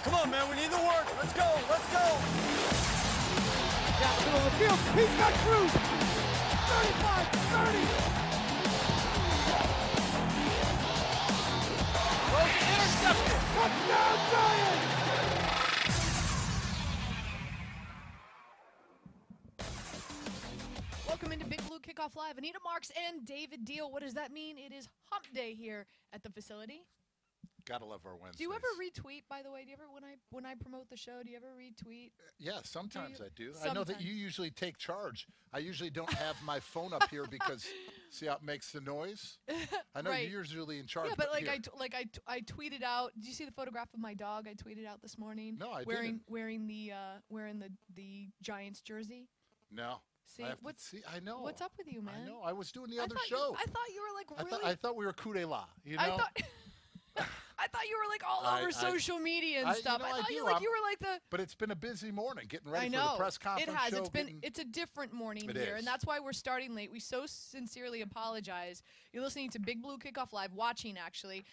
Come on, man. We need the work. Let's go. Let's go. Down the middle of the field. He's got Cruz. 35, 30. Rosen intercepted. Touchdown, Giants. Welcome into Big Blue Kickoff Live. Anita Marks and David Deal. What does that mean? It is hump day here at the facility. Gotta love our Wednesdays. Do you ever retweet, by the way? Do you ever, when I promote the show, do you ever retweet? Yeah, sometimes I do. Sometimes. I know that you usually take charge. I usually don't have my phone up here because see how it makes the noise? I know Right. you're usually in charge. Yeah, but like here. I tweeted out. Did you see the photograph of my dog? I tweeted out this morning. No, I wearing didn't. wearing the Giants jersey. No. See, I know. What's up with you, man? I know. I was doing the other thought show. I thought you were like really. I thought we were coup de la. You know. I thought. I thought you were like all over social media and stuff. You know, I thought do. you were like the. But it's been a busy morning getting ready I for know. the press conference. It has. Show, It's a different morning It here, is. and that's why we're starting late. We so sincerely apologize. You're listening to Big Blue Kickoff Live, watching actually.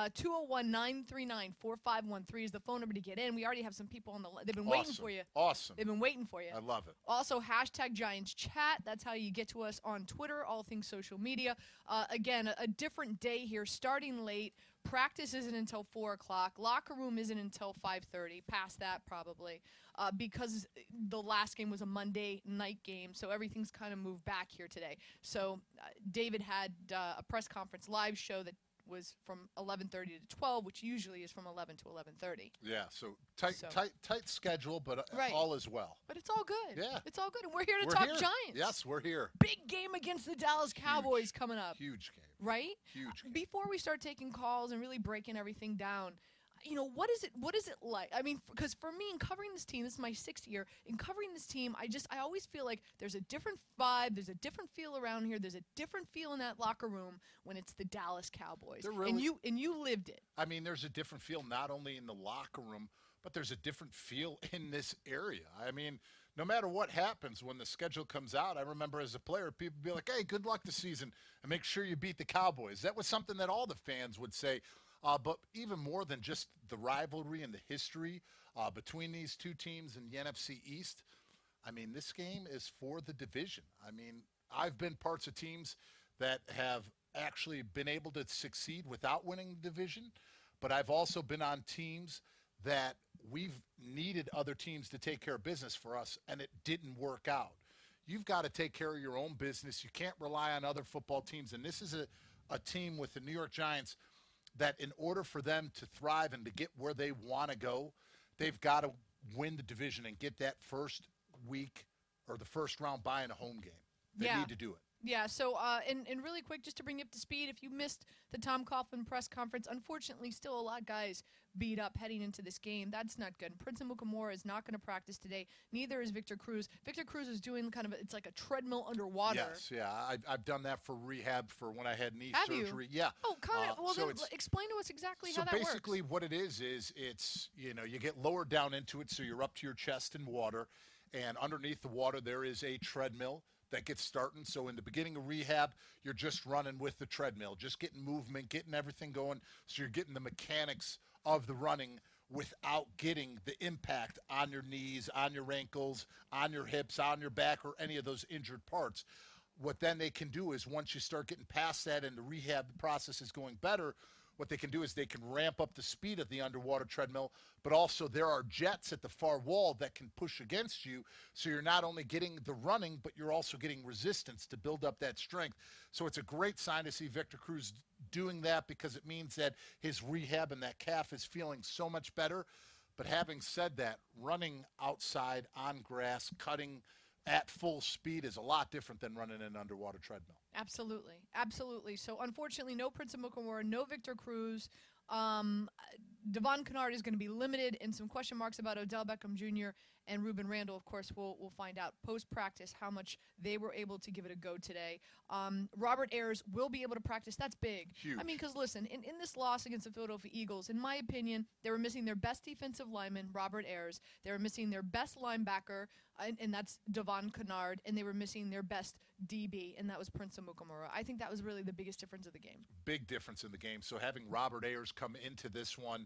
201-939-4513 is the phone number to get in. We already have some people on the line. They've been waiting for you. Awesome. They've been waiting for you. I love it. Also, hashtag Giants Chat. That's how you get to us on Twitter, all things social media. Again, a different day here, starting late. Practice isn't until 4 o'clock. Locker room isn't until 5:30. Past that, probably, because the last game was a Monday night game, so everything's kind of moved back here today. So David had a press conference live show that was from 11:30 to 12, which usually is from 11 to 11:30. Yeah, so tight schedule, but Right. all is well. But it's all good. Yeah. It's all good, and we're here to We're talk here. Giants. Yes, we're here. Big game against the Dallas Cowboys coming up. Huge game. Right? Huge game. Before we start taking calls and really breaking everything down, what is it like? I mean, because for me, in covering this team, this is my 6th year. In covering this team, I always feel like there's a different vibe, there's a different feel around here, there's a different feel in that locker room when it's the Dallas Cowboys. There really- And you lived it. I mean, there's a different feel not only in the locker room, but there's a different feel in this area. I mean, no matter what happens when the schedule comes out, I remember as a player, people would be like, hey, good luck this season, and make sure you beat the Cowboys. That was something that all the fans would say. But even more than just the rivalry and the history between these two teams in the NFC East, I mean, this game is for the division. I mean, I've been parts of teams that have actually been able to succeed without winning the division, but I've also been on teams that we've needed other teams to take care of business for us, and it didn't work out. You've got to take care of your own business. You can't rely on other football teams, and this is a team with the New York Giants that in order for them to thrive and to get where they want to go, they've got to win the division and get that first week or the first round bye in a home game. They need to do it. Yeah, so, and really quick, just to bring you up to speed, if you missed the Tom Coughlin press conference, unfortunately, still a lot of guys beat up heading into this game. That's not good. Prince Amukamara is not going to practice today. Neither is Victor Cruz. Victor Cruz is doing it's like a treadmill underwater. Yes, yeah. I've done that for rehab for when I had knee Have surgery. You? Yeah. Oh, kind of. Well, so then explain to us exactly how that works. works. So basically what it is it's, you get lower down into it, so you're up to your chest in water, and underneath the water there is a treadmill that gets starting. So in the beginning of rehab, you're just running with the treadmill, just getting movement, getting everything going. So you're getting the mechanics of the running without getting the impact on your knees, on your ankles, on your hips, on your back, or any of those injured parts. What then they can do is once you start getting past that and the rehab process is going better, what they can do is they can ramp up the speed of the underwater treadmill, but also there are jets at the far wall that can push against you. So you're not only getting the running, but you're also getting resistance to build up that strength. So it's a great sign to see Victor Cruz doing that because it means that his rehab and that calf is feeling so much better. But having said that, running outside on grass, cutting at full speed is a lot different than running an underwater treadmill. Absolutely. Absolutely. So, unfortunately, no Prince Amukamara, no Victor Cruz. Devon Kennard is going to be limited, and some question marks about Odell Beckham Jr. and Ruben Randall. Of course, we'll find out post-practice how much they were able to give it a go today. Robert Ayers will be able to practice. That's big. Huge. I mean, because listen, in this loss against the Philadelphia Eagles, in my opinion, they were missing their best defensive lineman, Robert Ayers. They were missing their best linebacker, and that's Devon Kennard, and they were missing their best DB, and that was Prince Amukamara. I think that was really the biggest difference of the game. Big difference in the game. So having Robert Ayers come into this one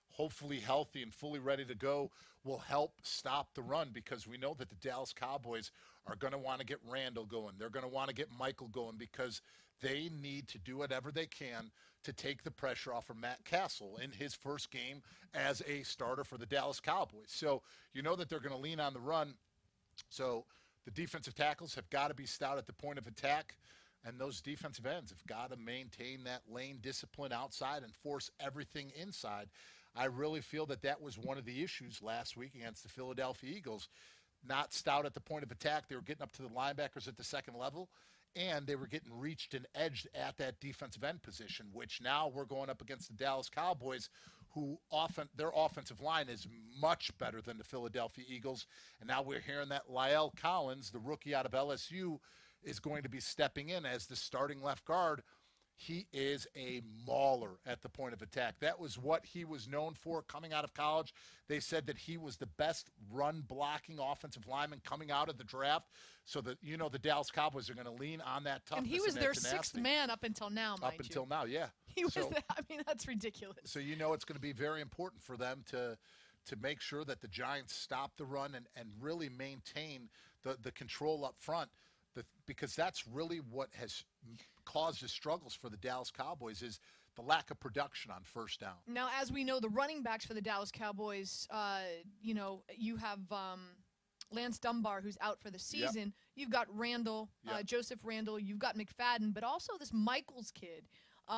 hopefully healthy and fully ready to go, will help stop the run, because we know that the Dallas Cowboys are going to want to get Randall going. They're going to want to get Michael going, because they need to do whatever they can to take the pressure off of Matt Castle in his first game as a starter for the Dallas Cowboys. So you know that they're going to lean on the run. So the defensive tackles have got to be stout at the point of attack, and those defensive ends have got to maintain that lane discipline outside and force everything inside. I really feel that that was one of the issues last week against the Philadelphia Eagles. Not stout at the point of attack. They were getting up to the linebackers at the second level, and they were getting reached and edged at that defensive end position, which now we're going up against the Dallas Cowboys, who their offensive line is much better than the Philadelphia Eagles. And now we're hearing that La'el Collins, the rookie out of LSU, is going to be stepping in as the starting left guard. He is a mauler at the point of attack. That was what he was known for coming out of college. They said that he was the best run-blocking offensive lineman coming out of the draft. So that, you know, the Dallas Cowboys are going to lean on that toughness. And he was that their tenacity. sixth man up until now, mind you. Up until now, yeah. He was. I mean, that's ridiculous. So you know it's going to be very important for them to make sure that the Giants stop the run and really maintain the control up front. Because that's really what has caused the struggles for the Dallas Cowboys, is the lack of production on first down. Now, as we know, the running backs for the Dallas Cowboys, you have Lance Dunbar, who's out for the season. Yep. You've got Randall, Joseph Randall. You've got McFadden, but also this Michaels kid.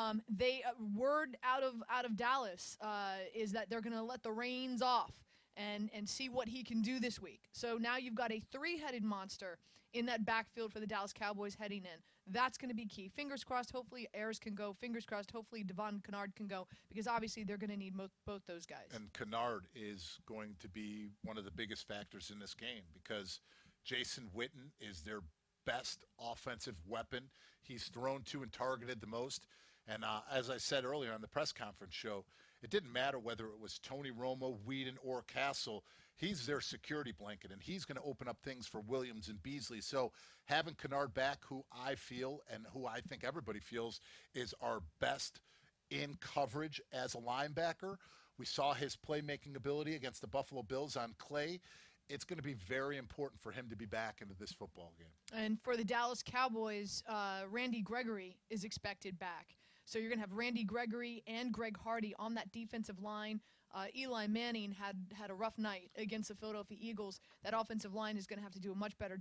Word out of Dallas is that they're going to let the reins off and see what he can do this week. So now you've got a three-headed monster in that backfield for the Dallas Cowboys heading in. That's going to be key. Fingers crossed, hopefully Ayers can go. Fingers crossed, hopefully Devon Kennard can go, because obviously they're going to need both those guys. And Kennard is going to be one of the biggest factors in this game, because Jason Witten is their best offensive weapon. He's thrown to and targeted the most. And as I said earlier on the press conference show, it didn't matter whether it was Tony Romo, Whedon, or Castle. He's their security blanket, and he's going to open up things for Williams and Beasley. So having Kennard back, who I feel and who I think everybody feels is our best in coverage as a linebacker. We saw his playmaking ability against the Buffalo Bills on clay. It's going to be very important for him to be back into this football game. And for the Dallas Cowboys, Randy Gregory is expected back. So you're going to have Randy Gregory and Greg Hardy on that defensive line. Eli Manning had a rough night against the Philadelphia Eagles. That offensive line is going to have to do a much better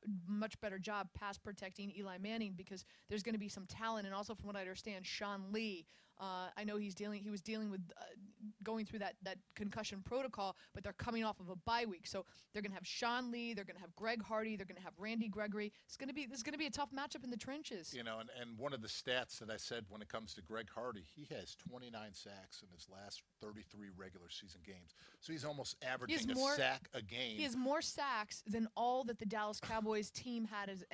job pass protecting Eli Manning, because there's going to be some talent. And also, from what I understand, Sean Lee, I know he was dealing with going through that concussion protocol, but they're coming off of a bye week. So they're going to have Sean Lee, they're going to have Greg Hardy, they're going to have Randy Gregory. This is going to be a tough matchup in the trenches. You know, and one of the stats that I said when it comes to Greg Hardy, he has 29 sacks in his last 33 regular season games. So he's almost averaging a sack a game. He has more sacks than all that the Dallas Cowboys team had as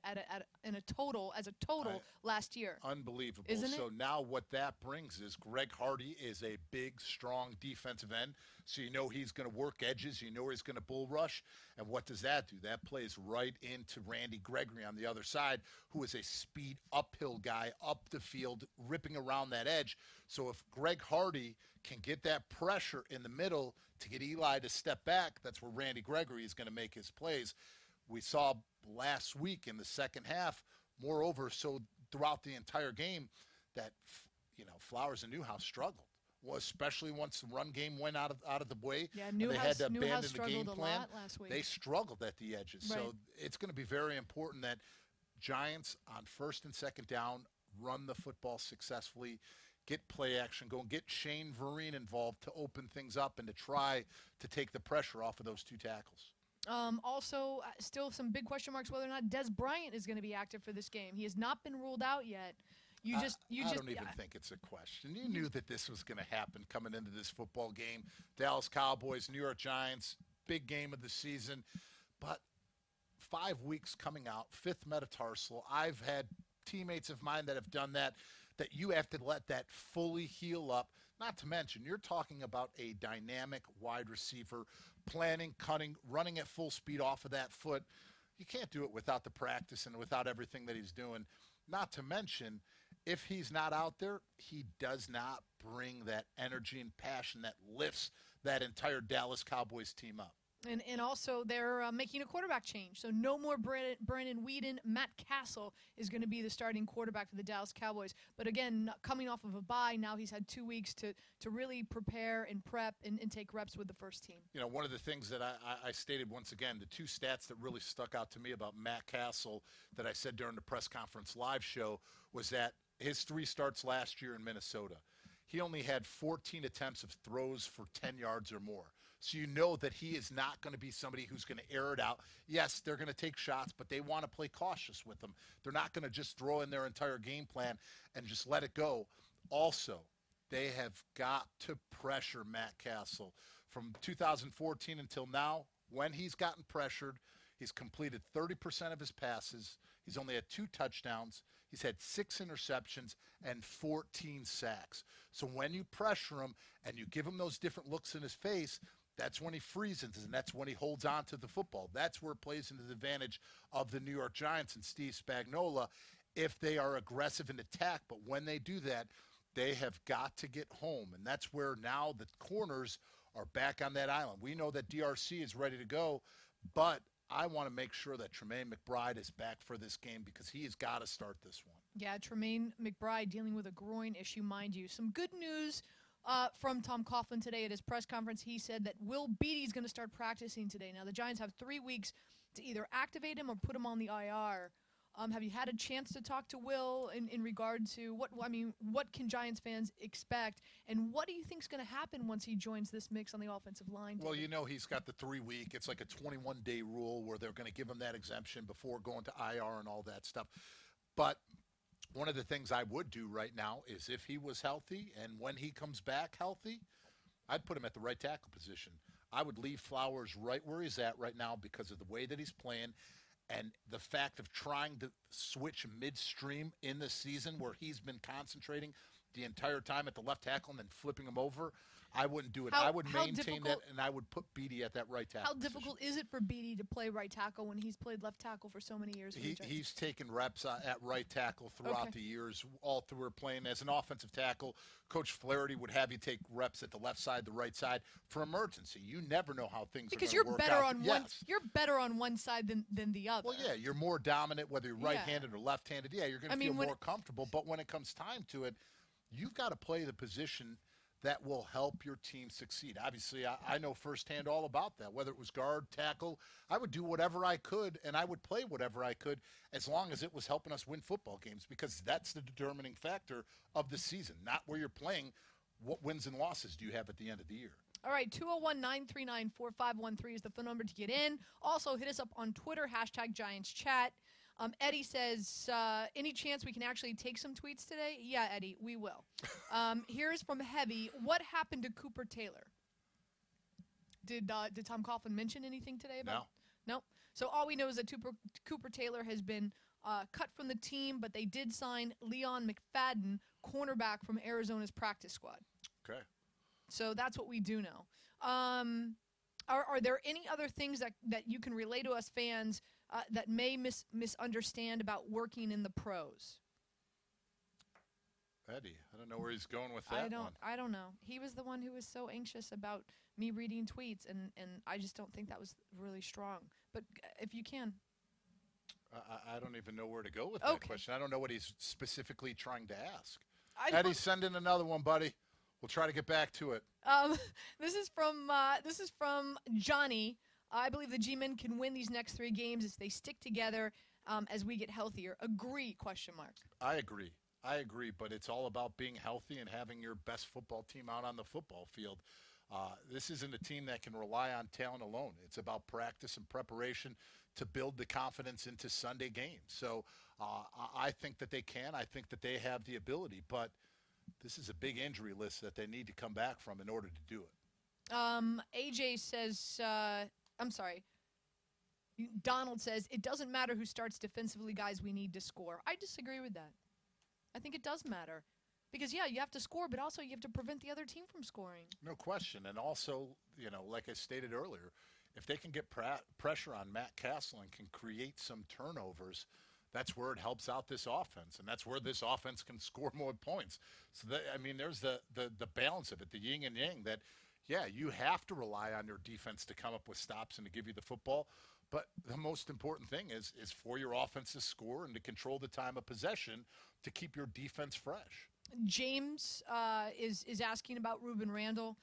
a total last year. Unbelievable. Isn't it? So now what that brings is Greg Hardy is a big, strong defensive end. So you know he's going to work edges. You know he's going to bull rush. And what does that do? That plays right into Randy Gregory on the other side, who is a speed uphill guy up the field, ripping around that edge. So if Greg Hardy can get that pressure in the middle to get Eli to step back, that's where Randy Gregory is going to make his plays. We saw last week in the second half, moreover, so throughout the entire game, that Flowers and Newhouse struggled. Well, especially once the run game went out of the way. Yeah, they had to abandon the game a plan. lot last week. They struggled at the edges. Right. So it's going to be very important that Giants on first and second down run the football successfully, get play action going, get Shane Vereen involved to open things up and to try to take the pressure off of those two tackles. Also, still some big question marks whether or not Des Bryant is going to be active for this game. He has not been ruled out yet. I don't even think it's a question. You knew that this was going to happen coming into this football game. Dallas Cowboys, New York Giants, big game of the season. But 5 weeks coming out, fifth metatarsal. I've had teammates of mine that have done that you have to let that fully heal up. Not to mention, you're talking about a dynamic wide receiver, planning, cutting, running at full speed off of that foot. You can't do it without the practice and without everything that he's doing. Not to mention, if he's not out there, he does not bring that energy and passion that lifts that entire Dallas Cowboys team up. And also, they're making a quarterback change. So no more Brandon Weeden. Matt Castle is going to be the starting quarterback for the Dallas Cowboys. But again, coming off of a bye, now he's had 2 weeks to really prepare and prep and take reps with the first team. You know, one of the things that I stated once again, the two stats that really stuck out to me about Matt Castle that I said during the press conference live show was that his 3 starts last year in Minnesota, he only had 14 attempts of throws for 10 yards or more. So you know that he is not going to be somebody who's going to air it out. Yes, they're going to take shots, but they want to play cautious with them. They're not going to just throw in their entire game plan and just let it go. Also, they have got to pressure Matt Castle. From 2014 until now, when he's gotten pressured, he's completed 30% of his passes. He's only had 2 touchdowns. He's had 6 interceptions and 14 sacks. So when you pressure him and you give him those different looks in his face, that's when he freezes, and that's when he holds on to the football. That's where it plays into the advantage of the New York Giants and Steve Spagnuolo if they are aggressive in attack. But when they do that, they have got to get home, and that's where now the corners are back on that island. We know that DRC is ready to go, but I want to make sure that Tremaine McBride is back for this game because he has got to start this one. Yeah, Tremaine McBride dealing with a groin issue, mind you. Some good news from Tom Coughlin today at his press conference. He said that Will Beatty is going to start practicing today. Now, the Giants have 3 weeks to either activate him or put him on the IR. Have you had a chance to talk to Will in regard to what can Giants fans expect, and what do you think is going to happen once he joins this mix on the offensive line? Well, you know he's got the 3-week. It's like a 21-day rule where they're going to give him that exemption before going to IR and all that stuff. But one of the things I would do right now is if he was healthy and when he comes back healthy, I'd put him at the right tackle position. I would leave Flowers right where he's at right now because of the way that he's playing and the fact of trying to switch midstream in the season where he's been concentrating the entire time at the left tackle and then flipping him over. I wouldn't do it. I would maintain that, and I would put Beatty at that right tackle. How difficult is it for Beatty to play right tackle when he's played left tackle for so many years? He's taken reps at right tackle throughout the years, all through playing as an offensive tackle. Coach Flaherty would have you take reps at the left side, the right side for emergency. You never know how things are going to work out. Because you're better on one side than the other. Well, yeah, you're more dominant, whether you're right-handed or left-handed. Yeah, you're going to feel more comfortable. But when it comes time to it, you've got to play the position that will help your team succeed. Obviously, I know firsthand all about that. Whether it was guard, tackle, I would do whatever I could, and I would play whatever I could as long as it was helping us win football games because that's the determining factor of the season, not where you're playing. What wins and losses do you have at the end of the year? All right, 201-939-4513 is the phone number to get in. Also, hit us up on Twitter, #GiantsChat. Eddie says, any chance we can actually take some tweets today? Yeah, Eddie, we will. Here's from Heavy. What happened to Cooper Taylor? Did Tom Coughlin mention anything today about No. So all we know is that Cooper Taylor has been cut from the team, but they did sign Leon McFadden, cornerback from Arizona's practice squad. Okay. So that's what we do know. Are there any other things that you can relay to us fans that may misunderstand about working in the pros? Eddie, I don't know where he's going with that one. I don't know. He was the one who was so anxious about me reading tweets, and I just don't think that was really strong. But if you can. I don't even know where to go with that question. I don't know what he's specifically trying to ask. Eddie, send in another one, buddy. We'll try to get back to it. This is from Johnny. I believe the G-men can win these next 3 games if they stick together as we get healthier. Agree? ? I agree, but it's all about being healthy and having your best football team out on the football field. This isn't a team that can rely on talent alone. It's about practice and preparation to build the confidence into Sunday games. So I think that they can. I think that they have the ability, but this is a big injury list that they need to come back from in order to do it. AJ says, Donald says, it doesn't matter who starts defensively, guys, we need to score. I disagree with that. I think it does matter. Because, yeah, you have to score, but also you have to prevent the other team from scoring. No question. And also, like I stated earlier, if they can get pressure on Matt Castle and can create some turnovers, that's where it helps out this offense, and that's where this offense can score more points. So, there's the balance of it, the yin and yang, that, yeah, you have to rely on your defense to come up with stops and to give you the football. But the most important thing is for your offense to score and to control the time of possession to keep your defense fresh. James is asking about Ruben Randall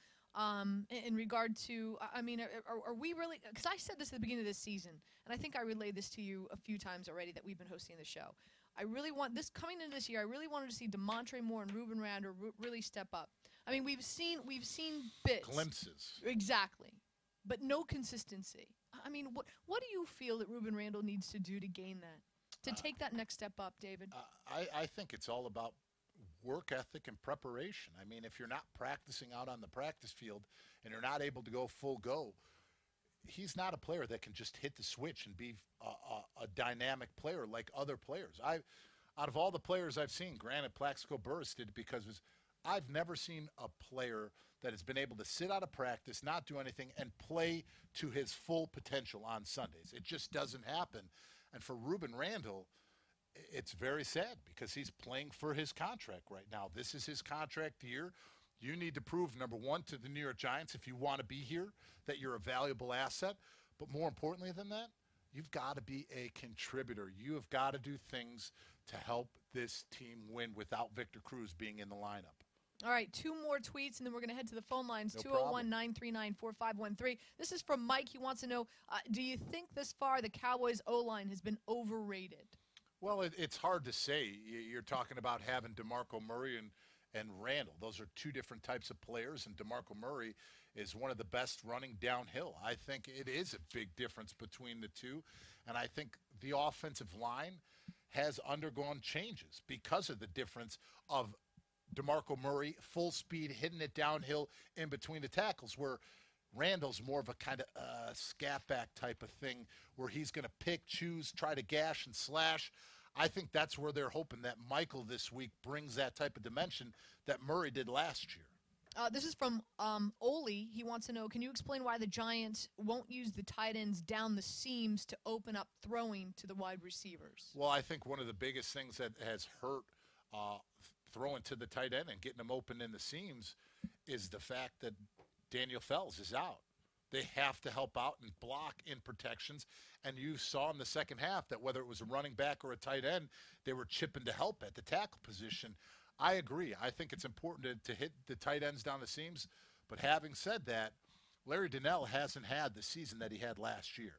in regard to, I mean, are we really, because I said this at the beginning of this season, and I think I relayed this to you a few times already that we've been hosting the show. I really want this coming into this year. I really wanted to see DeMontre Moore and Ruben Randall really step up. I mean, we've seen bits, glimpses, exactly, but no consistency. I mean, what do you feel that Ruben Randall needs to do to gain that, to take that next step up, David? I think it's all about work ethic and preparation. I mean, if you're not practicing out on the practice field and you're not able to go full go, he's not a player that can just hit the switch and be a dynamic player like other players. Out of all the players I've seen, granted Plaxico Burress did it because I've never seen a player that has been able to sit out of practice, not do anything, and play to his full potential on Sundays. It just doesn't happen. And for Ruben Randall, it's very sad because he's playing for his contract right now. This is his contract year. You need to prove, number one, to the New York Giants, if you want to be here, that you're a valuable asset. But more importantly than that, you've got to be a contributor. You have got to do things to help this team win without Victor Cruz being in the lineup. All right, 2 more tweets, and then we're going to head to the phone lines, No 201-939-4513. This is from Mike. He wants to know, do you think this far the Cowboys' O-line has been overrated? Well, it's hard to say. You're talking about having DeMarco Murray and Randall. Those are two different types of players, and DeMarco Murray is one of the best running downhill. I think it is a big difference between the two, and I think the offensive line has undergone changes because of the difference of DeMarco Murray, full speed, hitting it downhill in between the tackles, where Randall's more of a kind of scat back type of thing where he's going to pick, choose, try to gash and slash. I think that's where they're hoping that Michael this week brings that type of dimension that Murray did last year. This is from Oli. He wants to know, can you explain why the Giants won't use the tight ends down the seams to open up throwing to the wide receivers? Well, I think one of the biggest things that has hurt throwing to the tight end and getting them open in the seams is the fact that Daniel Fells is out. They have to help out and block in protections. And you saw in the second half that whether it was a running back or a tight end, they were chipping to help at the tackle position. I agree. I think it's important to hit the tight ends down the seams. But having said that, Larry Donnell hasn't had the season that he had last year.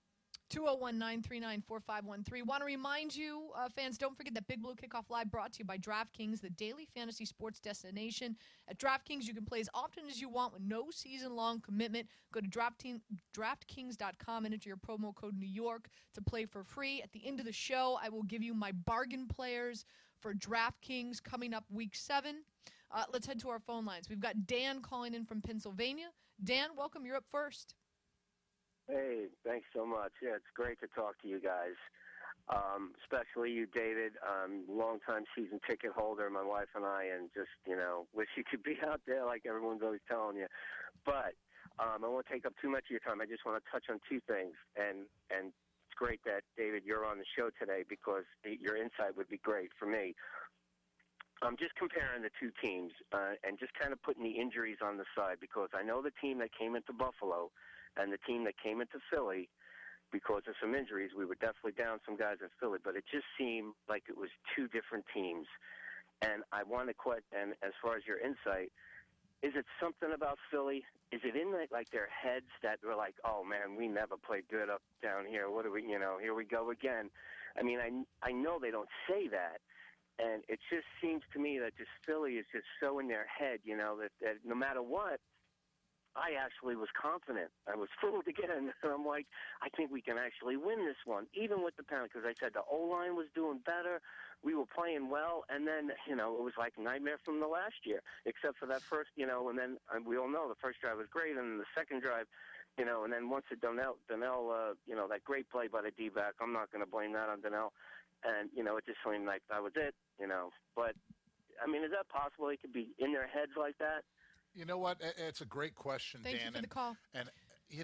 201-939-4513. Want to remind you, fans, don't forget that Big Blue Kickoff Live brought to you by DraftKings, the daily fantasy sports destination. At DraftKings, you can play as often as you want with no season-long commitment. Go to DraftKings.com and enter your promo code New York to play for free. At the end of the show, I will give you my bargain players for DraftKings coming up week 7. Let's head to our phone lines. We've got Dan calling in from Pennsylvania. Dan, welcome. You're up first. Hey, thanks so much. Yeah, it's great to talk to you guys, especially you, David, longtime season ticket holder, my wife and I, and just, wish you could be out there like everyone's always telling you. But I won't take up too much of your time. I just want to touch on 2 things, and it's great that, David, you're on the show today because your insight would be great for me. I'm just comparing the 2 teams and just kind of putting the injuries on the side because I know the team that came into Buffalo and the team that came into Philly, because of some injuries, we were definitely down some guys in Philly, but it just seemed like it was 2 different teams. And I want to and as far as your insight, is it something about Philly? Is it in like their heads that were like, oh man, we never played good up down here. What do we, here we go again. I mean, I know they don't say that. And it just seems to me that just Philly is just so in their head, that no matter what, I actually was confident. I was fooled again. And I'm like, I think we can actually win this one, even with the penalty, because I said the O-line was doing better. We were playing well. And then, it was like a nightmare from the last year, except for that first, and then we all know the first drive was great. And then the second drive, and then once it Donnell, that great play by the D-back, I'm not going to blame that on Donnell. And, it just seemed like that was it, But, I mean, is that possible? It could be in their heads like that? You know what? It's a great question, Thank Dan. You for the call. And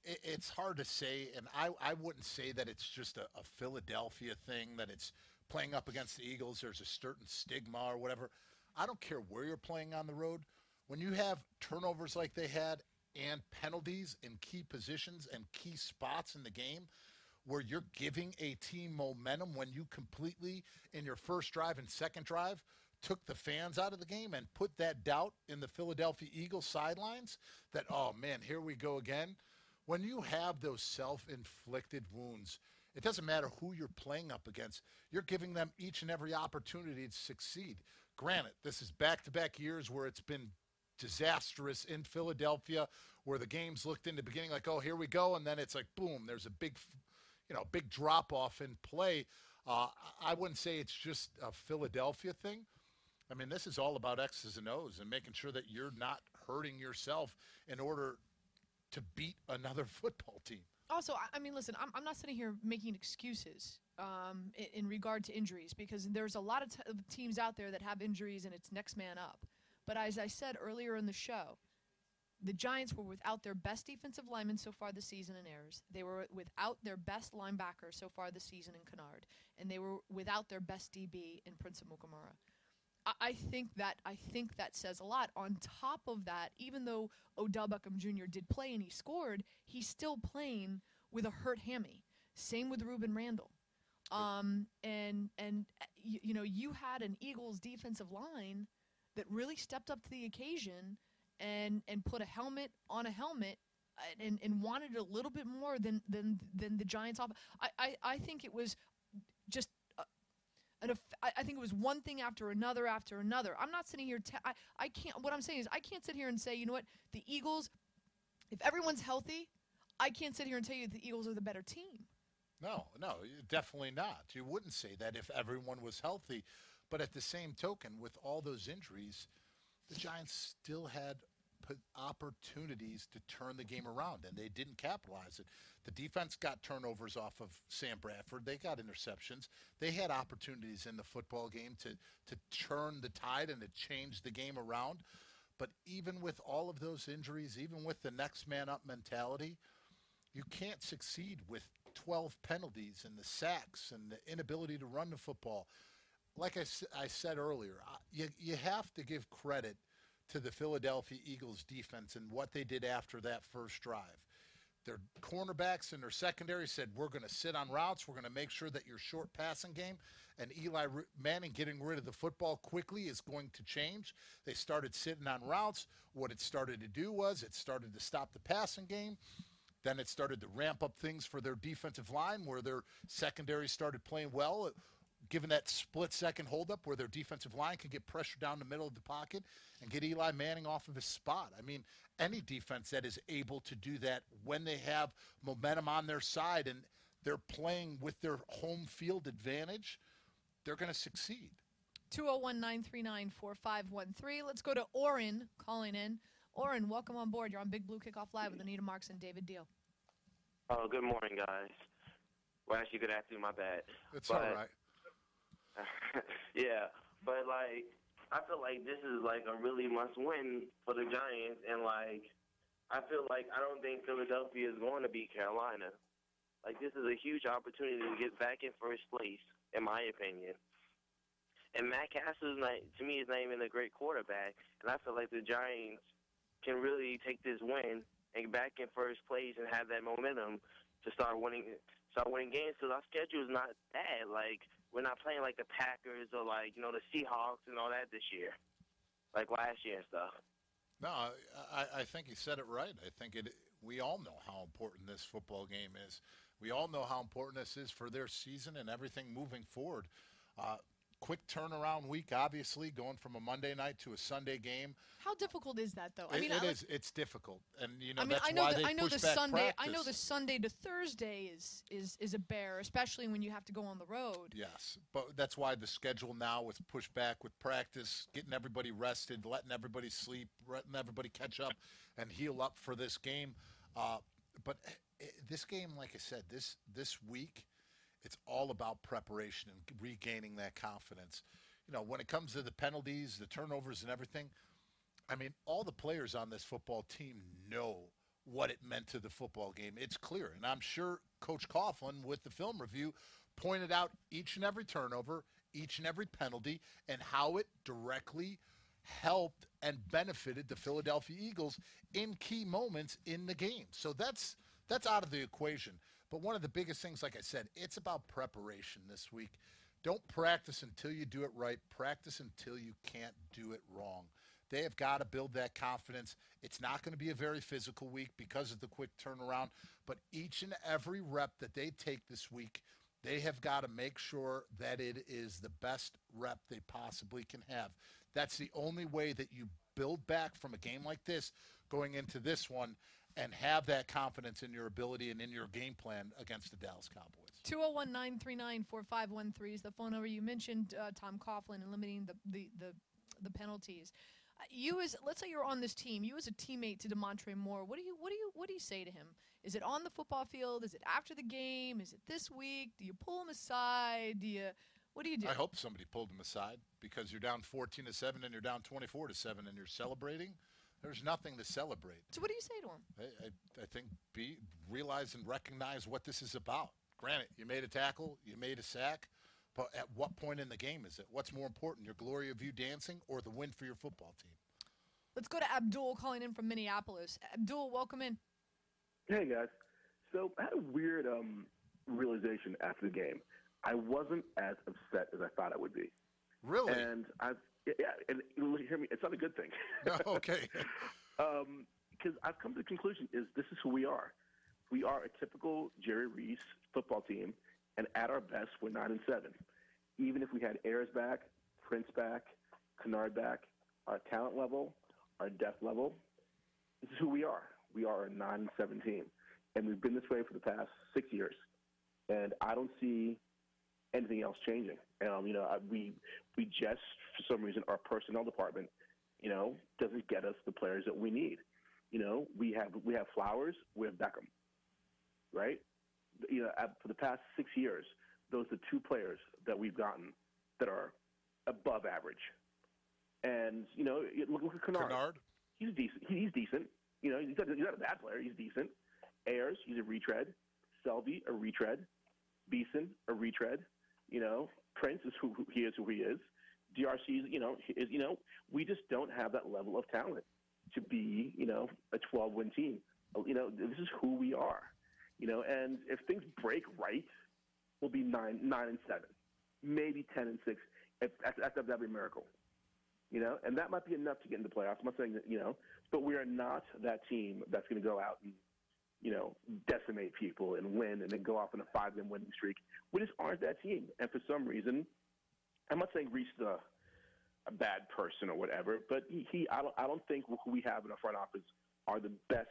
it's hard to say, and I wouldn't say that it's just a Philadelphia thing, that it's playing up against the Eagles. There's a certain stigma or whatever. I don't care where you're playing on the road. When you have turnovers like they had and penalties in key positions and key spots in the game where you're giving a team momentum when you completely, in your first drive and second drive, took the fans out of the game and put that doubt in the Philadelphia Eagles sidelines that, oh, man, here we go again. When you have those self-inflicted wounds, it doesn't matter who you're playing up against. You're giving them each and every opportunity to succeed. Granted, this is back-to-back years where it's been disastrous in Philadelphia, where the games looked in the beginning like, oh, here we go, and then it's like, boom, there's a big drop-off in play. I wouldn't say it's just a Philadelphia thing. I mean, this is all about X's and O's and making sure that you're not hurting yourself in order to beat another football team. Also, I mean, listen, I'm not sitting here making excuses in regard to injuries, because there's a lot of teams out there that have injuries and it's next man up. But as I said earlier in the show, the Giants were without their best defensive lineman so far this season in Ayers. They were without their best linebacker so far this season in Kennard. And they were without their best DB in Prince Amukamara. I think that says a lot. On top of that, even though Odell Beckham Jr. did play and he scored, he's still playing with a hurt hammy. Same with Reuben Randall. You had an Eagles defensive line that really stepped up to the occasion and put a helmet on a helmet and wanted it a little bit more than the Giants off. I think it was just I think it was one thing after another after another. I'm not sitting here. I can't. What I'm saying is I can't sit here and say, you know what, the Eagles, if everyone's healthy, I can't sit here and tell you the Eagles are the better team. No, definitely not. You wouldn't say that if everyone was healthy. But at the same token, with all those injuries, the Giants still had opportunities to turn the game around, and they didn't capitalize it. The defense got turnovers off of Sam Bradford. They got interceptions. They had opportunities in the football game to turn the tide and to change the game around. But even with all of those injuries, even with the next man up mentality, you can't succeed with 12 penalties and the sacks and the inability to run the football. Like I said earlier, you have to give credit to the Philadelphia Eagles defense and what they did after that first drive. Their cornerbacks and their secondary said, we're going to sit on routes. We're going to make sure that your short passing game and Eli Manning getting rid of the football quickly is going to change. They started sitting on routes. What it started to do was it started to stop the passing game. Then it started to ramp up things for their defensive line where their secondary started playing well, given that split-second holdup where their defensive line can get pressure down the middle of the pocket and get Eli Manning off of his spot. I mean, any defense that is able to do that when they have momentum on their side and they're playing with their home field advantage, they're going to succeed. 201-939-4513. Let's go to Oren calling in. Oren, welcome on board. You're on Big Blue Kickoff Live with Anita Marks and David Deal. Oh, good morning, guys. Well, actually, good afternoon, my bad. It's all right. Yeah, but, I feel like this is, a really must-win for the Giants, and, I feel like I don't think Philadelphia is going to beat Carolina. This is a huge opportunity to get back in first place, in my opinion. And Matt Castle, to me, is not even a great quarterback, and I feel like the Giants can really take this win and get back in first place and have that momentum to start winning games, because our schedule is not bad. We're not playing like the Packers or the Seahawks and all that this year, like last year and stuff. No, I think you said it right. I think we all know how important this football game is. We all know how important this is for their season and everything moving forward. Quick turnaround week, obviously, going from a Monday night to a Sunday game. How difficult is that, though? It's difficult, and I know push back Sunday. practice. I know the Sunday to Thursday is a bear, especially when you have to go on the road. Yes, but that's why the schedule now with pushback, with practice, getting everybody rested, letting everybody sleep, letting everybody catch up and heal up for this game. But this game, like I said, this week, it's all about preparation and regaining that confidence. When it comes to the penalties, the turnovers and everything, I mean, all the players on this football team know what it meant to the football game. It's clear. And I'm sure Coach Coughlin, with the film review, pointed out each and every turnover, each and every penalty, and how it directly helped and benefited the Philadelphia Eagles in key moments in the game. So that's out of the equation. But one of the biggest things, like I said, it's about preparation this week. Don't practice until you do it right. Practice until you can't do it wrong. They have got to build that confidence. It's not going to be a very physical week because of the quick turnaround, but each and every rep that they take this week, they have got to make sure that it is the best rep they possibly can have. That's the only way that you build back from a game like this going into this one and have that confidence in your ability and in your game plan against the Dallas Cowboys. 201-939-4513 is the phone number. You mentioned Tom Coughlin and limiting the penalties. Let's say you're on this team, you as a teammate to DeMontre Moore, what do you say to him? Is it on the football field? Is it after the game? Is it this week? Do you pull him aside? What do you do? I hope somebody pulled him aside because you're down 14-7 and you're down 24-7 and you're celebrating. There's nothing to celebrate. So what do you say to him? I think realize and recognize what this is about. Granted, you made a tackle, you made a sack. But at what point in the game is it? What's more important, your glory of you dancing or the win for your football team? Let's go to Abdul calling in from Minneapolis. Abdul, welcome in. Hey, guys. So I had a weird realization after the game. I wasn't as upset as I thought I would be. Really? And and hear me, it's not a good thing. Okay. Because I've come to the conclusion is this is who we are. We are a typical Jerry Reese football team. And at our best, we're 9-7. Even if we had Ayers back, Prince back, Kennard back, our talent level, our depth level, this is who we are. We are a 9-7 team. And we've been this way for the past 6 years. And I don't see anything else changing. We just, for some reason, our personnel department, doesn't get us the players that we need. We have Flowers, we have Beckham, right? For the past 6 years, those are the two players that we've gotten that are above average. And, look at Kennard. He's decent. He's decent. He's not a bad player. He's decent. Ayers, he's a retread. Selby, a retread. Beeson, a retread. Prince is who he is. DRC is, we just don't have that level of talent to be, a 12-win team. This is who we are. And if things break right, we'll be 9-7, maybe 10-6. That'd be a miracle. And that might be enough to get into the playoffs. I'm not saying that, but we are not that team that's going to go out and, decimate people and win and then go off on a 5-game winning streak. We just aren't that team. And for some reason, I'm not saying Reese is a bad person or whatever, but I don't think who we have in our front office are the best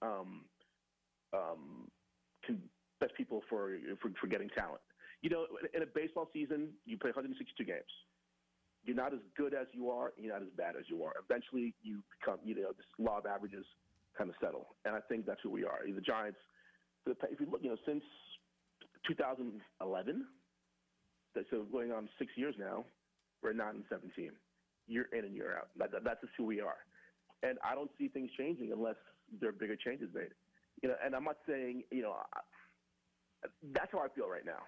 best people for getting talent. In a baseball season, you play 162 games. You're not as good as you are, and you're not as bad as you are. Eventually, you become, this law of averages kind of settle. And I think that's who we are. The Giants, if you look, since 2011, so going on 6 years now, we're a 9-7 team. Year in and year out. That's just who we are. And I don't see things changing unless there are bigger changes made. And I'm not saying, that's how I feel right now.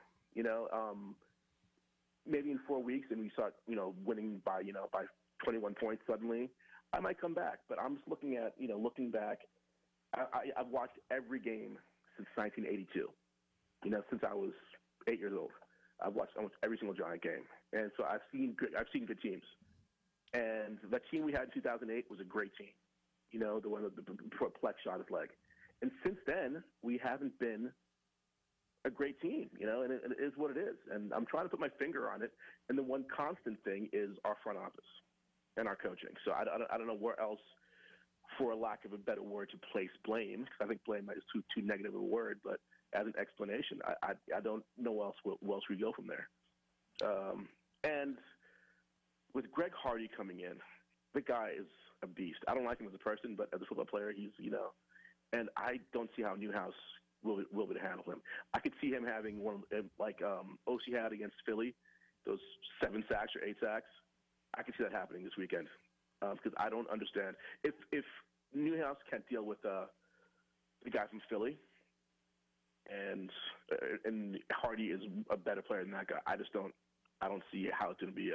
Maybe in 4 weeks and we start, winning by 21 points suddenly, I might come back. But I'm just looking back. I've watched every game since 1982. Since I was 8 years old, I've watched almost every single Giant game, and so I've seen good teams. And that team we had in 2008 was a great team. The one that the Plex shot his leg. And since then, we haven't been a great team, and it is what it is. And I'm trying to put my finger on it. And the one constant thing is our front office and our coaching. So I don't know where else, for a lack of a better word, to place blame. Because I think blame is too negative a word. But as an explanation, I don't know where else we go from there. And with Greg Hardy coming in, the guy is a beast. I don't like him as a person, but as a football player, he's, and I don't see how Newhouse will be able to handle him. I could see him having one like OC had against Philly, those 7 sacks or 8 sacks. I could see that happening this weekend because I don't understand. If Newhouse can't deal with the guy from Philly, and Hardy is a better player than that guy. I don't see how it's going to be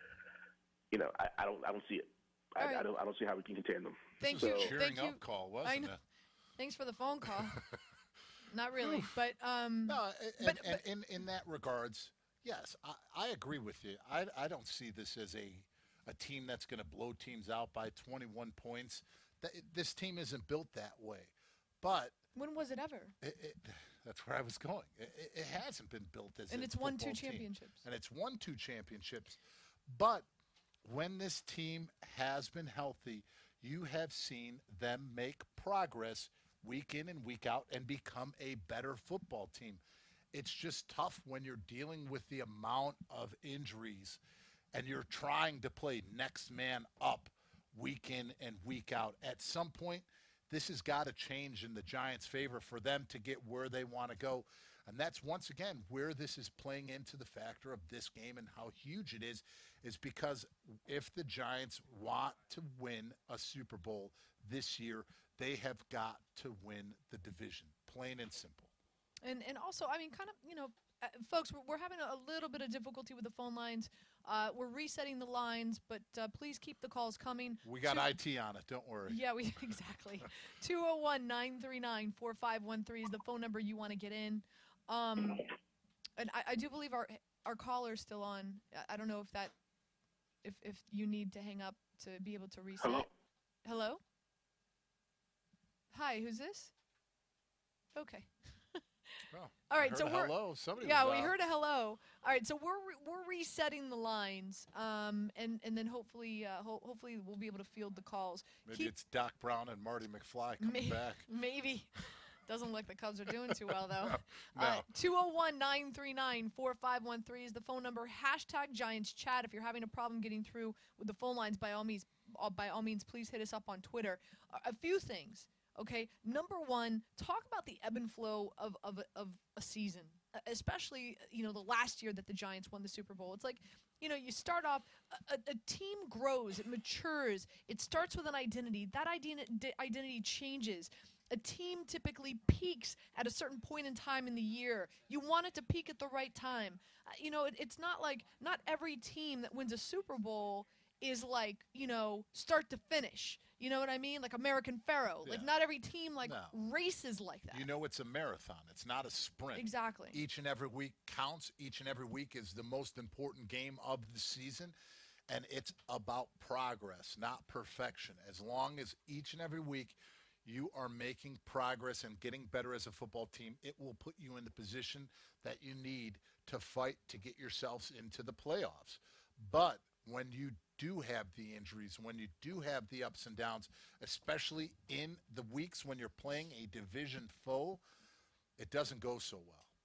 I don't see it. I don't see how we can contain them. Thank So- you. Cheering Thank you. up call, I wasn't know. it? Thanks for the phone call. Not really, but No, but- and in that regards, yes, I agree with you. I don't see this as a team that's going to blow teams out by 21 points. This team isn't built that way. But when was it ever? that's where I was going. It hasn't been built as And a it's won 2 football team. championships. And it's won 2 championships. But when this team has been healthy, you have seen them make progress week in and week out and become a better football team. It's just tough when you're dealing with the amount of injuries and you're trying to play next man up week in and week out. At some point, this has got to change in the Giants' favor for them to get where they want to go. And that's, once again, where this is playing into the factor of this game and how huge it is because if the Giants want to win a Super Bowl this year, they have got to win the division, plain and simple. And also, I mean, kind of, folks, we're having a little bit of difficulty with the phone lines. We're resetting the lines, but please keep the calls coming. We got IT on it, don't worry. Yeah, exactly. 201-939-4513 is the phone number you want to get in. And I do believe our caller is still on. I don't know if you need to hang up to be able to reset. Hello? Hi, who's this? Okay. Oh, all right, I so heard a hello. Somebody yeah, was we on. heard a hello. All right, so we're resetting the lines, and then hopefully we'll be able to field the calls. Maybe it's Doc Brown and Marty McFly coming back. Maybe. Doesn't look like the Cubs are doing too well, though. No. 201-939-4513 is the phone number. #GiantsChat. If you're having a problem getting through with the phone lines, by all means, please hit us up on Twitter. A few things, okay? Number one, talk about the ebb and flow of a season, especially, the last year that the Giants won the Super Bowl. It's like, you start off, a team grows, it matures, it starts with an identity. That identity changes. A team typically peaks at a certain point in time in the year. You want it to peak at the right time. It's not like not every team that wins a Super Bowl is like, start to finish. You know what I mean? Like American Pharoah. Yeah. Like not every team No. races like that. It's a marathon. It's not a sprint. Exactly. Each and every week counts. Each and every week is the most important game of the season. And it's about progress, not perfection. As long as each and every week you are making progress and getting better as a football team, it will put you in the position that you need to fight to get yourselves into the playoffs. But when you do have the injuries, when you do have the ups and downs, especially in the weeks when you're playing a division foe, it doesn't go so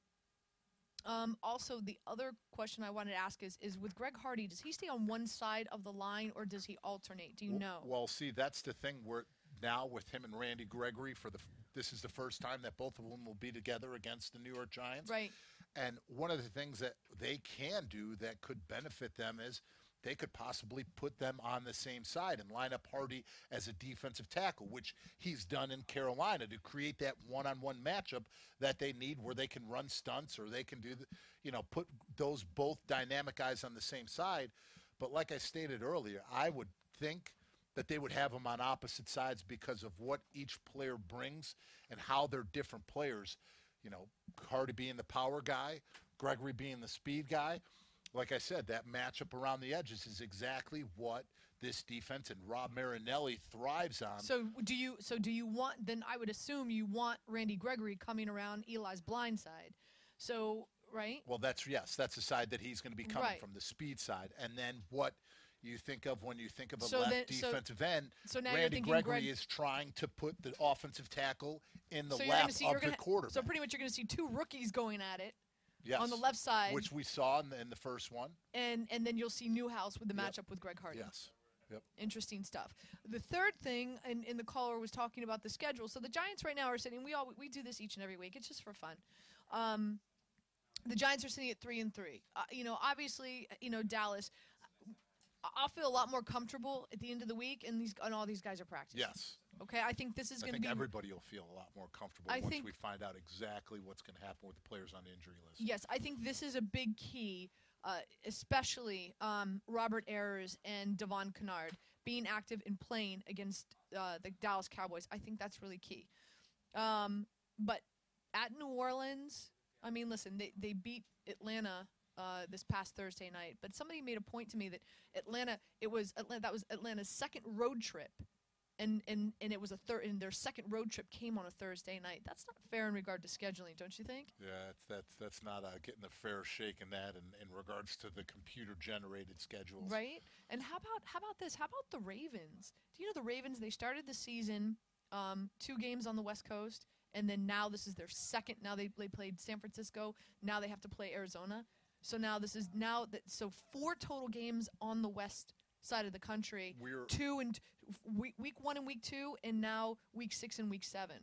well. Also, the other question I wanted to ask is with Greg Hardy, does he stay on one side of the line or does he alternate? Do you know? Well, see, that's the thing where now with him and Randy Gregory, this is the first time that both of them will be together against the New York Giants. Right. And one of the things that they can do that could benefit them is they could possibly put them on the same side and line up Hardy as a defensive tackle, which he's done in Carolina to create that one-on-one matchup that they need where they can run stunts or they can do, put those both dynamic guys on the same side. But like I stated earlier, I would think that they would have them on opposite sides because of what each player brings and how they're different players. Hardy being the power guy, Gregory being the speed guy. Like I said, that matchup around the edges is exactly what this defense and Rob Marinelli thrives on. So do you want, then I would assume you want Randy Gregory coming around Eli's blind side. So, right? Well, that's the side that he's going to be coming Right. from, the speed side. And then what you think of when you think of a So left then- defensive end, so now you're Randy thinking Gregory is trying to put the offensive tackle in the So you're gonna lap see, of the quarterback. So pretty much you're going to see two rookies going at it. Yes. on the left side. Which we saw in the first one. And then you'll see Newhouse with the Yep. matchup with Greg Hardy. Yes. Yep. Interesting stuff. The third thing, and the caller was talking about the schedule. So the Giants right now are sitting. We do this each and every week. It's just for fun. The Giants are sitting at 3-3. Obviously, Dallas. I'll feel a lot more comfortable at the end of the week, and all these guys are practicing. Yes. Okay, I think this is I going to think be. everybody will feel a lot more comfortable I once think- we find out exactly what's going to happen with the players on the injury list. Yes, I think this is a big key, especially Robert Ayers and Devon Kennard being active and playing against the Dallas Cowboys. I think that's really key. But at New Orleans, I mean, listen, they beat Atlanta this past Thursday night, but somebody made a point to me that that was Atlanta's second road trip. And it was and their second road trip came on a Thursday night. That's not fair in regard to scheduling, don't you think? Yeah, that's not getting a fair shake in that in regards to the computer-generated schedules. Right? And how about this? How about the Ravens? Do you know the Ravens? They started the season 2 games on the West Coast, and then now this is their second. Now they played San Francisco. Now they have to play Arizona. So now so 4 total games on the West side of the country. Week 1 and week 2, and now week 6 and week 7.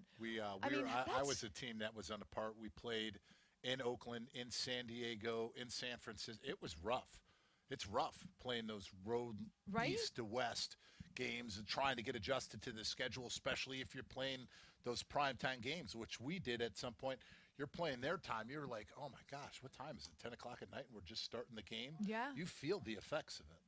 I was a team that was on the part. We played in Oakland, in San Diego, in San Francisco. It was rough. It's rough playing those road east to west games and trying to get adjusted to the schedule, especially if you're playing those primetime games, which we did at some point. You're playing their time. You're like, oh my gosh, what time is it? 10 o'clock at night, and we're just starting the game. Yeah. You feel the effects of it.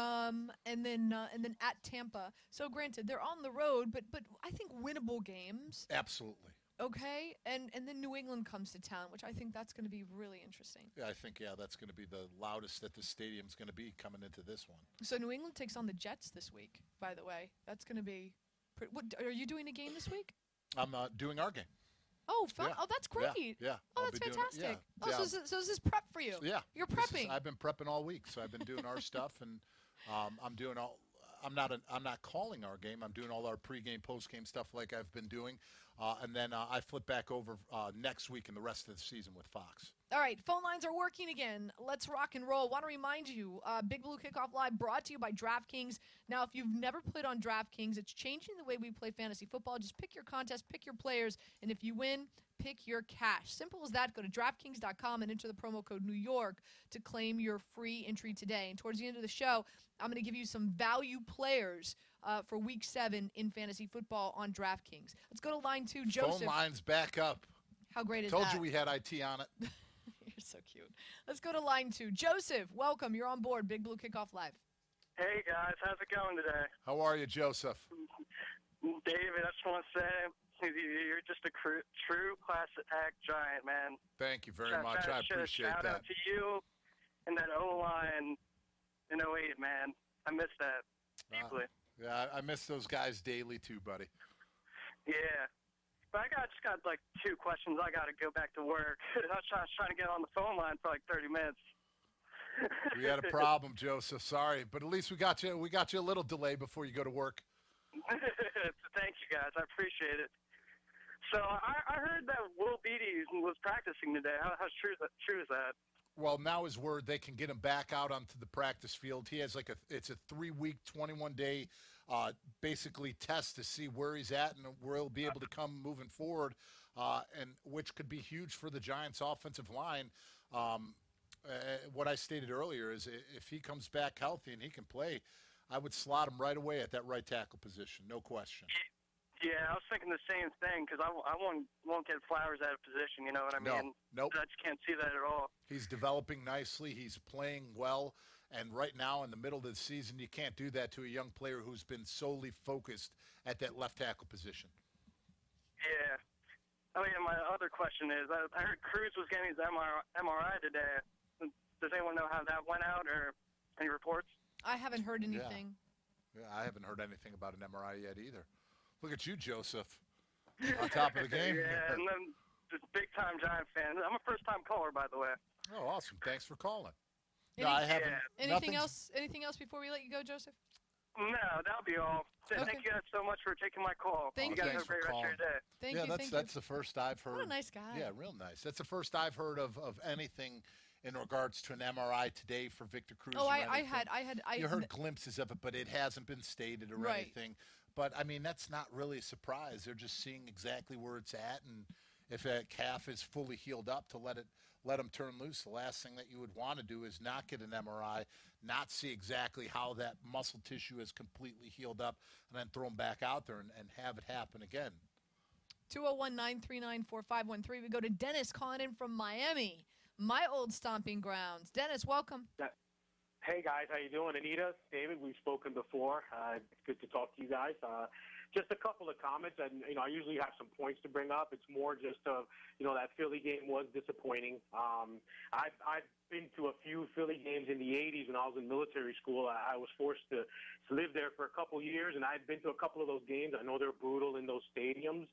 And then at Tampa. So granted, they're on the road, but I think winnable games. Absolutely. Okay, and then New England comes to town, which I think that's going to be really interesting. Yeah, I think that's going to be the loudest that the stadium's going to be coming into this one. So New England takes on the Jets this week. By the way, that's going to be. What are you doing a game this week? I'm doing our game. Oh, fun! Yeah. Oh, that's great. Yeah. Oh, I'll that's be doing it. fantastic. Yeah. Oh, so this is prep for you. Yeah. You're prepping. I've been prepping all week, so I've been doing our stuff, and I'm doing all. I'm not calling our game. I'm doing all our pregame, postgame stuff like I've been doing, and then I flip back over next week and the rest of the season with Fox. All right, phone lines are working again. Let's rock and roll. Want to remind you, Big Blue Kickoff Live brought to you by DraftKings. Now, if you've never played on DraftKings, it's changing the way we play fantasy football. Just pick your contest, pick your players, and if you win, pick your cash. Simple as that. Go to DraftKings.com and enter the promo code New York to claim your free entry today. And towards the end of the show, I'm going to give you some value players for Week 7 in fantasy football on DraftKings. Let's go to line 2, Joseph. Phone lines back up. How great is Told that? you we had IT on it. You're so cute. Let's go to line 2. Joseph, welcome. You're on board. Big Blue Kickoff Live. Hey, guys. How's it going today? How are you, Joseph? David, I just want to say you're just a true class act giant, man. Thank you very much. I appreciate shout that. out to you and that O-line in 08, man. I miss that deeply. Yeah, I miss those guys daily too, buddy. Yeah. But I just got like 2 questions. I got to go back to work. I was trying to get on the phone line for like 30 minutes. We had a problem, Joseph. Sorry, but at least we got you. We got you a little delay before you go to work. Thank you, guys. I appreciate it. So I heard that Will Beatty was practicing today. How true is that? Well, now his word, they can get him back out onto the practice field. He has it's a 3-week, 21-day, basically test to see where he's at and where he'll be able to come moving forward, and which could be huge for the Giants' offensive line. What I stated earlier is if he comes back healthy and he can play, I would slot him right away at that right tackle position, no question. Yeah, I was thinking the same thing because I won't get Flowers out of position. You know what I mean? Nope. I just can't see that at all. He's developing nicely. He's playing well. And right now in the middle of the season, you can't do that to a young player who's been solely focused at that left tackle position. Yeah. Oh, yeah, my other question is, I heard Cruz was getting his MRI today. Does anyone know how that went out or any reports? I haven't heard anything. Yeah, I haven't heard anything about an MRI yet either. Look at you, Joseph, on top of the game. Yeah, and then just big-time Giant fan. I'm a first-time caller, by the way. Oh, awesome. Thanks for calling. Anything nothing's- else? Anything else before we let you go, Joseph? No, that'll be all. Okay. Thank you guys so much for taking my call. Thank you guys you. have a great rest of your day. Thank yeah, you. that's the first I've heard. What a nice guy. Yeah, real nice. That's the first I've heard of anything in regards to an MRI today for Victor Cruz. Oh, or I anything. You heard glimpses of it, but it hasn't been stated or Right. anything. But, I mean, that's not really a surprise. They're just seeing exactly where it's at. And if that calf is fully healed up, to let him turn loose. The last thing that you would want to do is not get an MRI, not see exactly how that muscle tissue is completely healed up, and then throw him back out there and have it happen again. 201-939-4513. We go to Dennis calling in from Miami, my old stomping grounds. Dennis, welcome. Hey, guys. How you doing? Anita, David, we've spoken before. It's good to talk to you guys. Just a couple of comments, and, I usually have some points to bring up. It's more just that Philly game was disappointing. I've been to a few Philly games in the 80s when I was in military school. I was forced to live there for a couple years, and I've been to a couple of those games. I know they're brutal in those stadiums.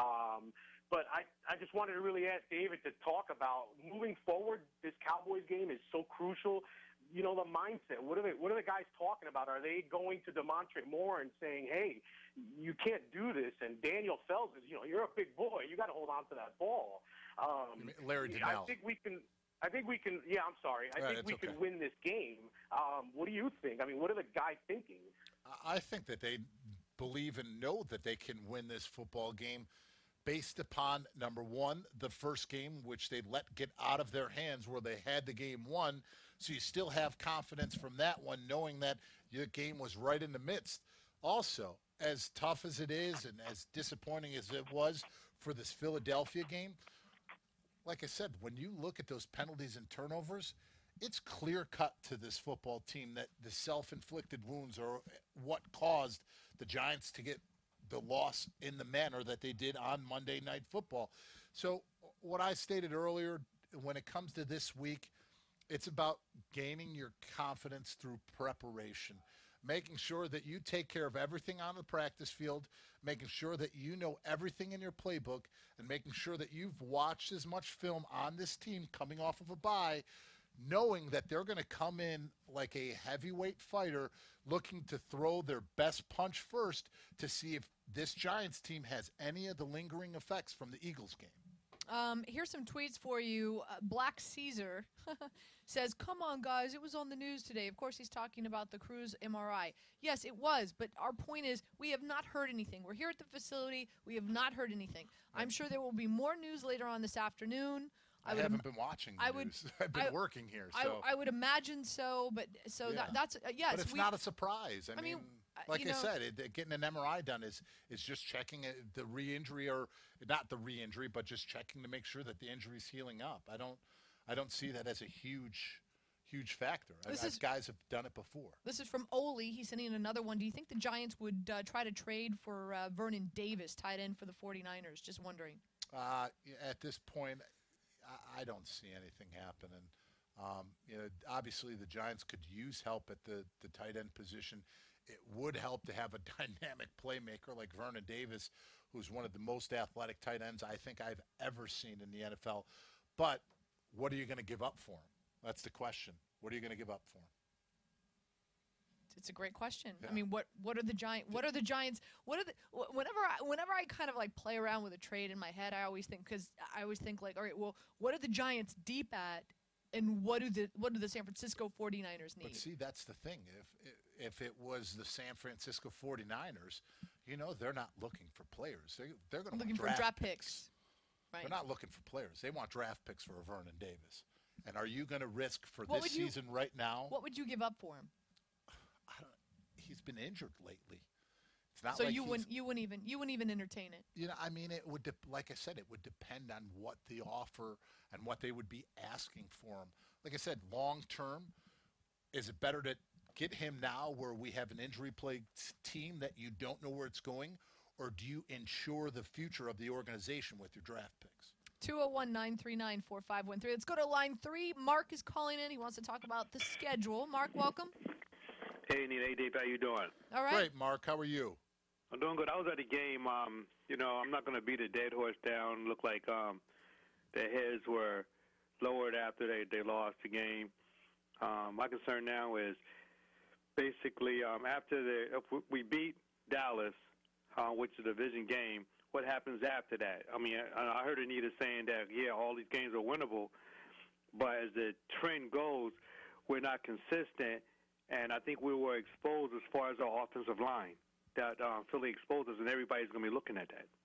But I just wanted to really ask David to talk about moving forward. This Cowboys game is so crucial. The mindset. What are the guys talking about? Are they going to Demontre Moore and saying, "Hey, you can't do this"? And Daniel Fells is, you're a big boy. You got to hold on to that ball. Larry Donnell. I think we can. Yeah, I'm sorry. I think we can win this game. What do you think? What are the guys thinking? I think that they believe and know that they can win this football game based upon, number one, the first game, which they let get out of their hands where they had the game won. So you still have confidence from that one, knowing that your game was right in the midst. Also, as tough as it is and as disappointing as it was for this Philadelphia game, like I said, when you look at those penalties and turnovers, it's clear-cut to this football team that the self-inflicted wounds are what caused the Giants to get the loss in the manner that they did on Monday Night Football. So what I stated earlier, when it comes to this week, it's about gaining your confidence through preparation, making sure that you take care of everything on the practice field, making sure that you know everything in your playbook, and making sure that you've watched as much film on this team coming off of a bye, knowing that they're going to come in like a heavyweight fighter looking to throw their best punch first to see if this Giants team has any of the lingering effects from the Eagles game. Here's some tweets for you. Black Caesar says, "Come on, guys, it was on the news today." Of course, he's talking about the Cruz MRI. Yes, it was, but our point is we have not heard anything. We're here at the facility. We have not heard anything. I'm sure there will be more news later on this afternoon. I haven't been watching the news. I've been working here. So I would imagine so, but that's yes. But it's not a surprise. I mean like I said, getting an MRI done is just checking the re-injury, or not the re-injury, but just checking to make sure that the injury is healing up. I don't see that as a huge factor. Guys have done it before. This is from Oli. He's sending in another one. Do you think the Giants would try to trade for Vernon Davis, tight end for the 49ers? Just wondering. At this point, I don't see anything happening. Obviously the Giants could use help at the tight end position. It would help to have a dynamic playmaker like Vernon Davis, who's one of the most athletic tight ends I think I've ever seen in the NFL. But what are you going to give up for him? That's the question. What are you going to give up for him? It's a great question. Yeah. I mean, what are the Giants? Whenever I kind of like play around with a trade in my head, I always think like, all right, well, what are the Giants deep at, and what do the San Francisco 49ers need? But see, that's the thing. If it was the San Francisco 49ers, they're not looking for players. They're going to looking for draft picks. Right. They're not looking for players. They want draft picks for Vernon Davis. And are you going to risk for this season right now? What would you give up for him? He's been injured lately. It's not so like you wouldn't even entertain it. It would like I said, it would depend on what the offer and what they would be asking for him. Like I said, long term, is it better to get him now where we have an injury-plagued team that you don't know where it's going, or do you ensure the future of the organization with your draft picks? 201-939-4513. Let's go to line 3. Mark is calling in. He wants to talk about the schedule. Mark, welcome. Hey, Nina. Hey, Dave. How you doing? All right. Great, Mark. How are you? I'm doing good. I was at the game. I'm not going to beat a dead horse down. Looked like their heads were lowered after they lost the game. My concern now is basically if we beat Dallas, which is a division game, what happens after that? I mean, I heard Anita saying that, all these games are winnable, but as the trend goes, we're not consistent, and I think we were exposed as far as our offensive line. That Philly exposed us, and everybody's going to be looking at that.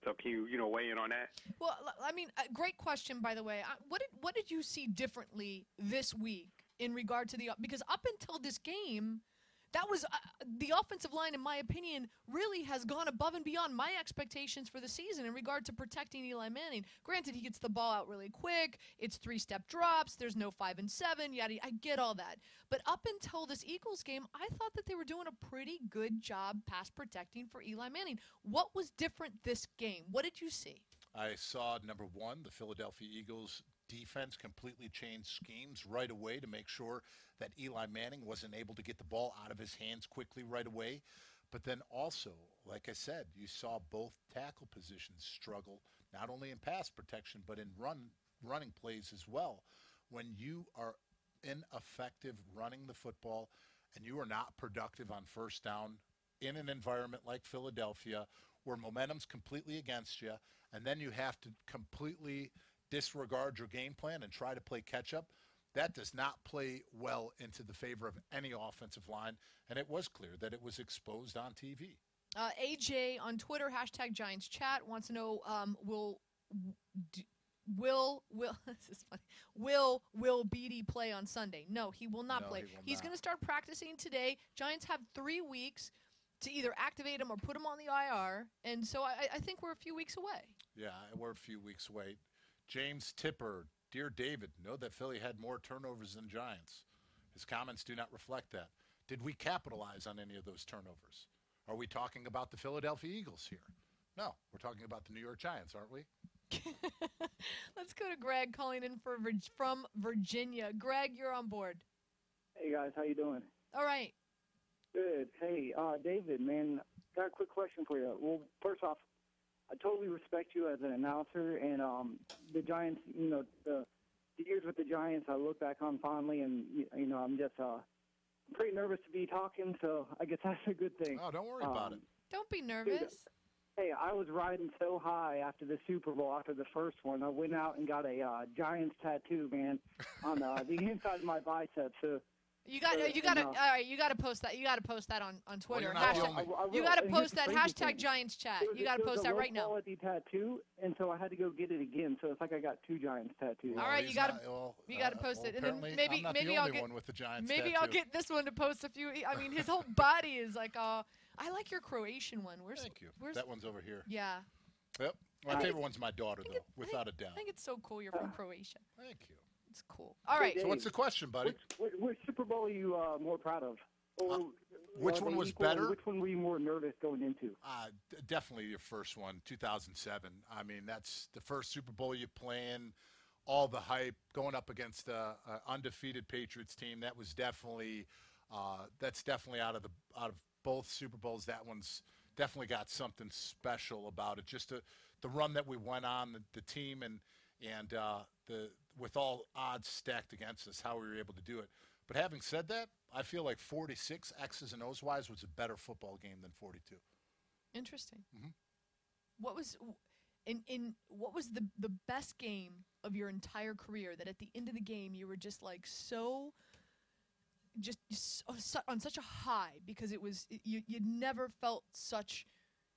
So can you weigh in on that? Well, I mean, great question, by the way. What did you see differently this week in regard to because up until this game, that was the offensive line, in my opinion, really has gone above and beyond my expectations for the season in regard to protecting Eli Manning. Granted, he gets the ball out really quick. It's 3-step drops. There's no 5 and 7. Yada. I get all that. But up until this Eagles game, I thought that they were doing a pretty good job pass protecting for Eli Manning. What was different this game? What did you see? I saw, number one, the Philadelphia Eagles defense completely changed schemes right away to make sure that Eli Manning wasn't able to get the ball out of his hands quickly right away. But then also, like I said, you saw both tackle positions struggle, not only in pass protection, but in running plays as well. When you are ineffective running the football and you are not productive on first down in an environment like Philadelphia where momentum's completely against you, and then you have to completely disregard your game plan and try to play catch-up, that does not play well into the favor of any offensive line, and it was clear that it was exposed on TV. AJ on Twitter, #GiantsChat, wants to know, this is funny. Will Beatty play on Sunday? No, he will not play. He's going to start practicing today. Giants have 3 weeks to either activate him or put him on the IR, and so I think we're a few weeks away. Yeah, we're a few weeks away. James Tipper, dear David, know that Philly had more turnovers than Giants. His comments do not reflect that. Did we capitalize on any of those turnovers? Are we talking about the Philadelphia Eagles here? No, we're talking about the New York Giants, aren't we? Let's go to Greg calling in from Virginia. Greg, you're on board. Hey, guys. How you doing? All right. Good. Hey, David, man, got a quick question for you. Well, first off, I totally respect you as an announcer, and the Giants, the years with the Giants, I look back on fondly, and, I'm just pretty nervous to be talking, so I guess that's a good thing. Oh, don't worry about it. Don't be nervous. Dude, hey, I was riding so high after the Super Bowl, after the first one. I went out and got a Giants tattoo, man, on the inside of my bicep, so... You got to post that. You got to post that on Twitter. You got to post that #GiantsChat. You got to post that right now. It was a low-quality tattoo, and so I had to go get it again. So it's like I got 2 Giants tattoos. All right, you got to post it, and then maybe I'll get one with the Giants. Maybe I'll get this one to post a few. I mean, his whole body is like. I like your Croatian one. Thank you. That one's over here. Yeah. Yep. My favorite one's my daughter, though, without a doubt. I think it's so cool you're from Croatia. Thank you. It's cool. All right. So what's the question, buddy? Which Super Bowl are you more proud of? Or which one was better? Which one were you more nervous going into? Definitely your first one, 2007. I mean, that's the first Super Bowl you playing, all the hype, going up against an undefeated Patriots team. That was definitely that's definitely out of both Super Bowls. That one's definitely got something special about it. Just the run that we went on, the team, and with all odds stacked against us, how we were able to do it. But having said that, I feel like 46 X's and O's wise was a better football game than 42. Interesting. Mm-hmm. What was what was the best game of your entire career that at the end of the game you were just like on such a high because it was you'd never felt such,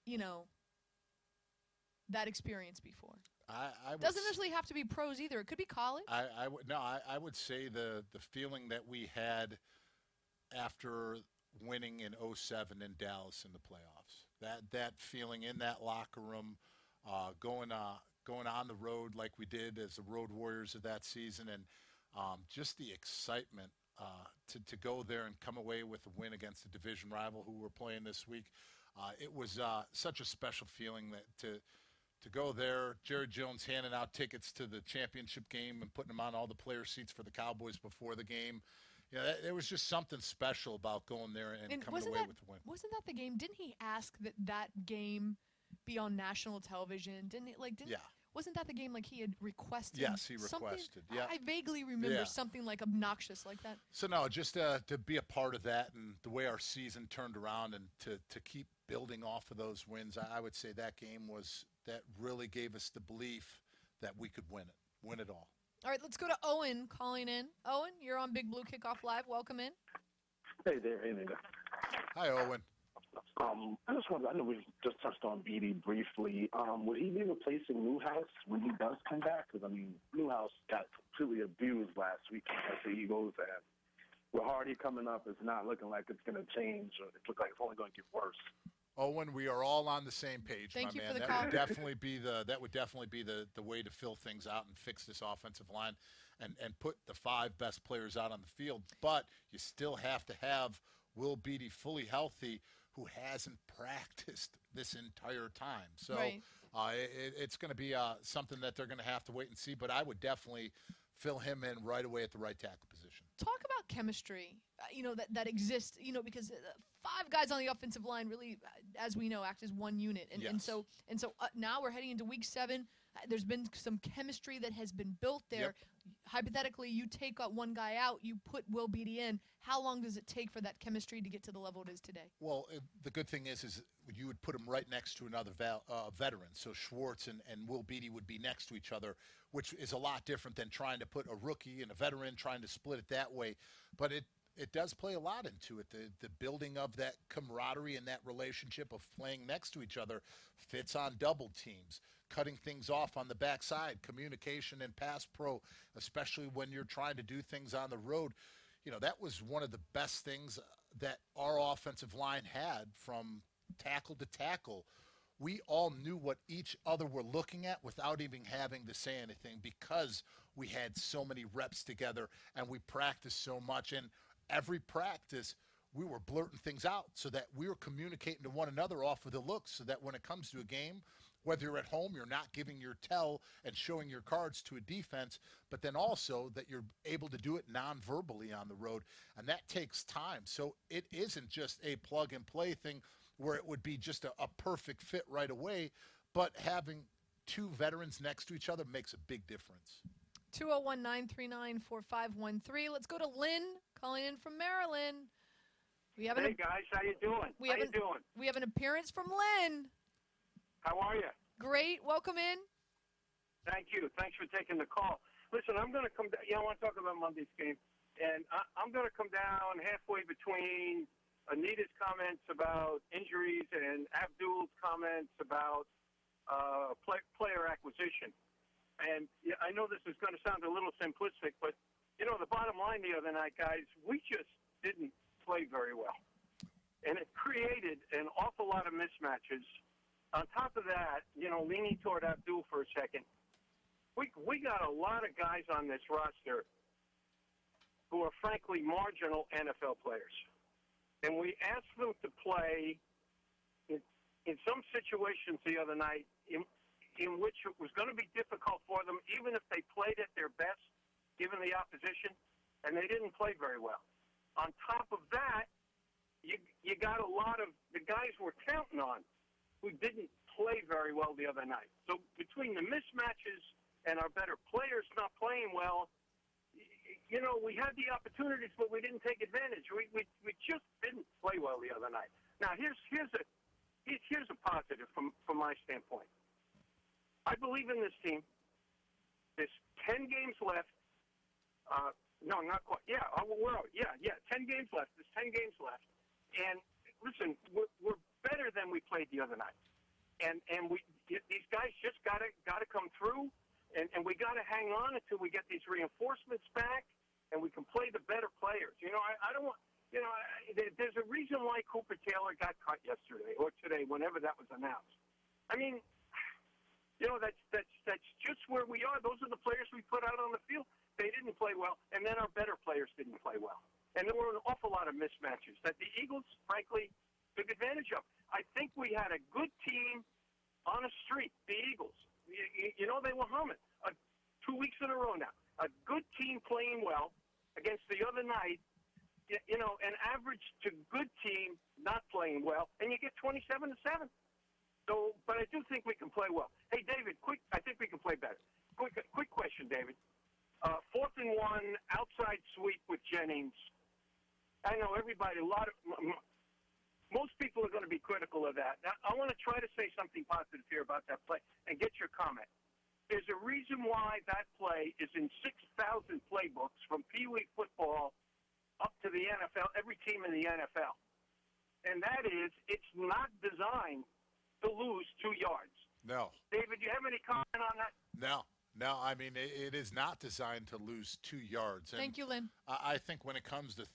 that experience before? Doesn't necessarily have to be pros either. It could be college. I would say the feeling that we had after winning in 2007 in Dallas in the playoffs. That feeling in that locker room, going on the road like we did as the Road Warriors of that season, and just the excitement to go there and come away with a win against a division rival who we're playing this week. It was such a special feeling to go there. Jerry Jones handing out tickets to the championship game and putting them on all the player seats for the Cowboys before the game. There was just something special about going there and coming away with the win. Wasn't that the game? Didn't he ask that game be on national television? Yeah. Wasn't that the game he had requested? Yes, he requested. Yeah. I vaguely remember something obnoxious like that. So no, just to be a part of that and the way our season turned around and to keep building off of those wins, I would say that game that really gave us the belief that we could win it all. All right, let's go to Owen calling in. Owen, you're on Big Blue Kickoff Live. Welcome in. Hey there, hey there. Hi, Owen. I just wanted, I know we just touched on Beatty briefly. Would he be replacing Newhouse when he does come back? Because, I mean, Newhouse got completely abused last week against the Eagles, and with Hardy coming up, it's not looking like it's going to change. Or it looks like it's only going to get worse. Owen, we are all on the same page, Thank my you man. for the That call. would definitely be the way to fill things out and fix this offensive line and put the 5 best players out on the field. But you still have to have Will Beatty fully healthy, who hasn't practiced this entire time. So Right. It's going to be something that they're going to have to wait and see. But I would definitely fill him in right away at the right tackle position. Talk about chemistry, that exists, because 5 guys on the offensive line really, as we know, act as one unit. And Yes. so now we're heading into week 7. There's been some chemistry that has been built there. Yep. Hypothetically, you take one guy out, you put Will Beatty in. How long does it take for that chemistry to get to the level it is today? Well, the good thing is you would put him right next to another veteran. So Schwartz and Will Beatty would be next to each other, which is a lot different than trying to put a rookie and a veteran, trying to split it that way. But it does play a lot into it. The building of that camaraderie and that relationship of playing next to each other fits on double teams, cutting things off on the backside, communication and pass pro, especially when you're trying to do things on the road. That was one of the best things that our offensive line had from tackle to tackle. We all knew what each other were looking at without even having to say anything, because we had so many reps together and we practiced so much. And every practice, we were blurting things out so that we were communicating to one another off of the looks, so that when it comes to a game, whether you're at home, you're not giving your tell and showing your cards to a defense, but then also that you're able to do it non-verbally on the road, and that takes time. So it isn't just a plug-and-play thing where it would be just a perfect fit right away, but having 2 veterans next to each other makes a big difference. 201-939-4513. Let's go to Lynn, calling in from Maryland. Hey, guys, how you doing? We have an appearance from Lynn. How are you? Great. Welcome in. Thank you. Thanks for taking the call. Listen, I'm going to come down. I want to talk about Monday's game. And I'm going to come down halfway between Anita's comments about injuries and Abdul's comments about player acquisition. And I know this is going to sound a little simplistic, but, the bottom line the other night, guys, we just didn't play very well. And it created an awful lot of mismatches. On top of that, leaning toward Abdul for a second, we got a lot of guys on this roster who are frankly marginal NFL players. And we asked them to play in some situations the other night in which it was going to be difficult for them, even if they played at their best, given the opposition, and they didn't play very well. On top of that, you got a lot of the guys we're counting on who didn't play very well the other night. So between the mismatches and our better players not playing well, we had the opportunities, but we didn't take advantage. We just didn't play well the other night. Now here's a positive from my standpoint. I believe in this team. There's 10 games left. No, not quite. Yeah, 10 games left. There's 10 games left. And listen, we're better than we played the other night. And these guys just gotta come through, and we gotta hang on until we get these reinforcements back, and we can play the better players. I don't want. There's a reason why Cooper Taylor got cut yesterday or today, whenever that was announced. I mean, that's just where we are. Those are the players we put out on the field. They didn't play well, and then our better players didn't play well. And there were an awful lot of mismatches that the Eagles, frankly, took advantage of. I think we had a good team on a streak, the Eagles. They were humming 2 weeks in a row now. A good team playing well against the other night, an average to good team not playing well, and you get 27-7. So, but I do think we can play well. Hey, David, I think we can play better. Quick question, David. 4th and 1, outside sweep with Jennings. I know everybody, most people are going to be critical of that. Now, I want to try to say something positive here about that play and get your comment. There's a reason why that play is in 6,000 playbooks from Pee Wee football up to the NFL, every team in the NFL. and that is it's not designed to lose 2 yards. No. David, do you have any comment on that? No. I mean, it is not designed to lose 2 yards. And Thank you, Lynn. I think when it comes to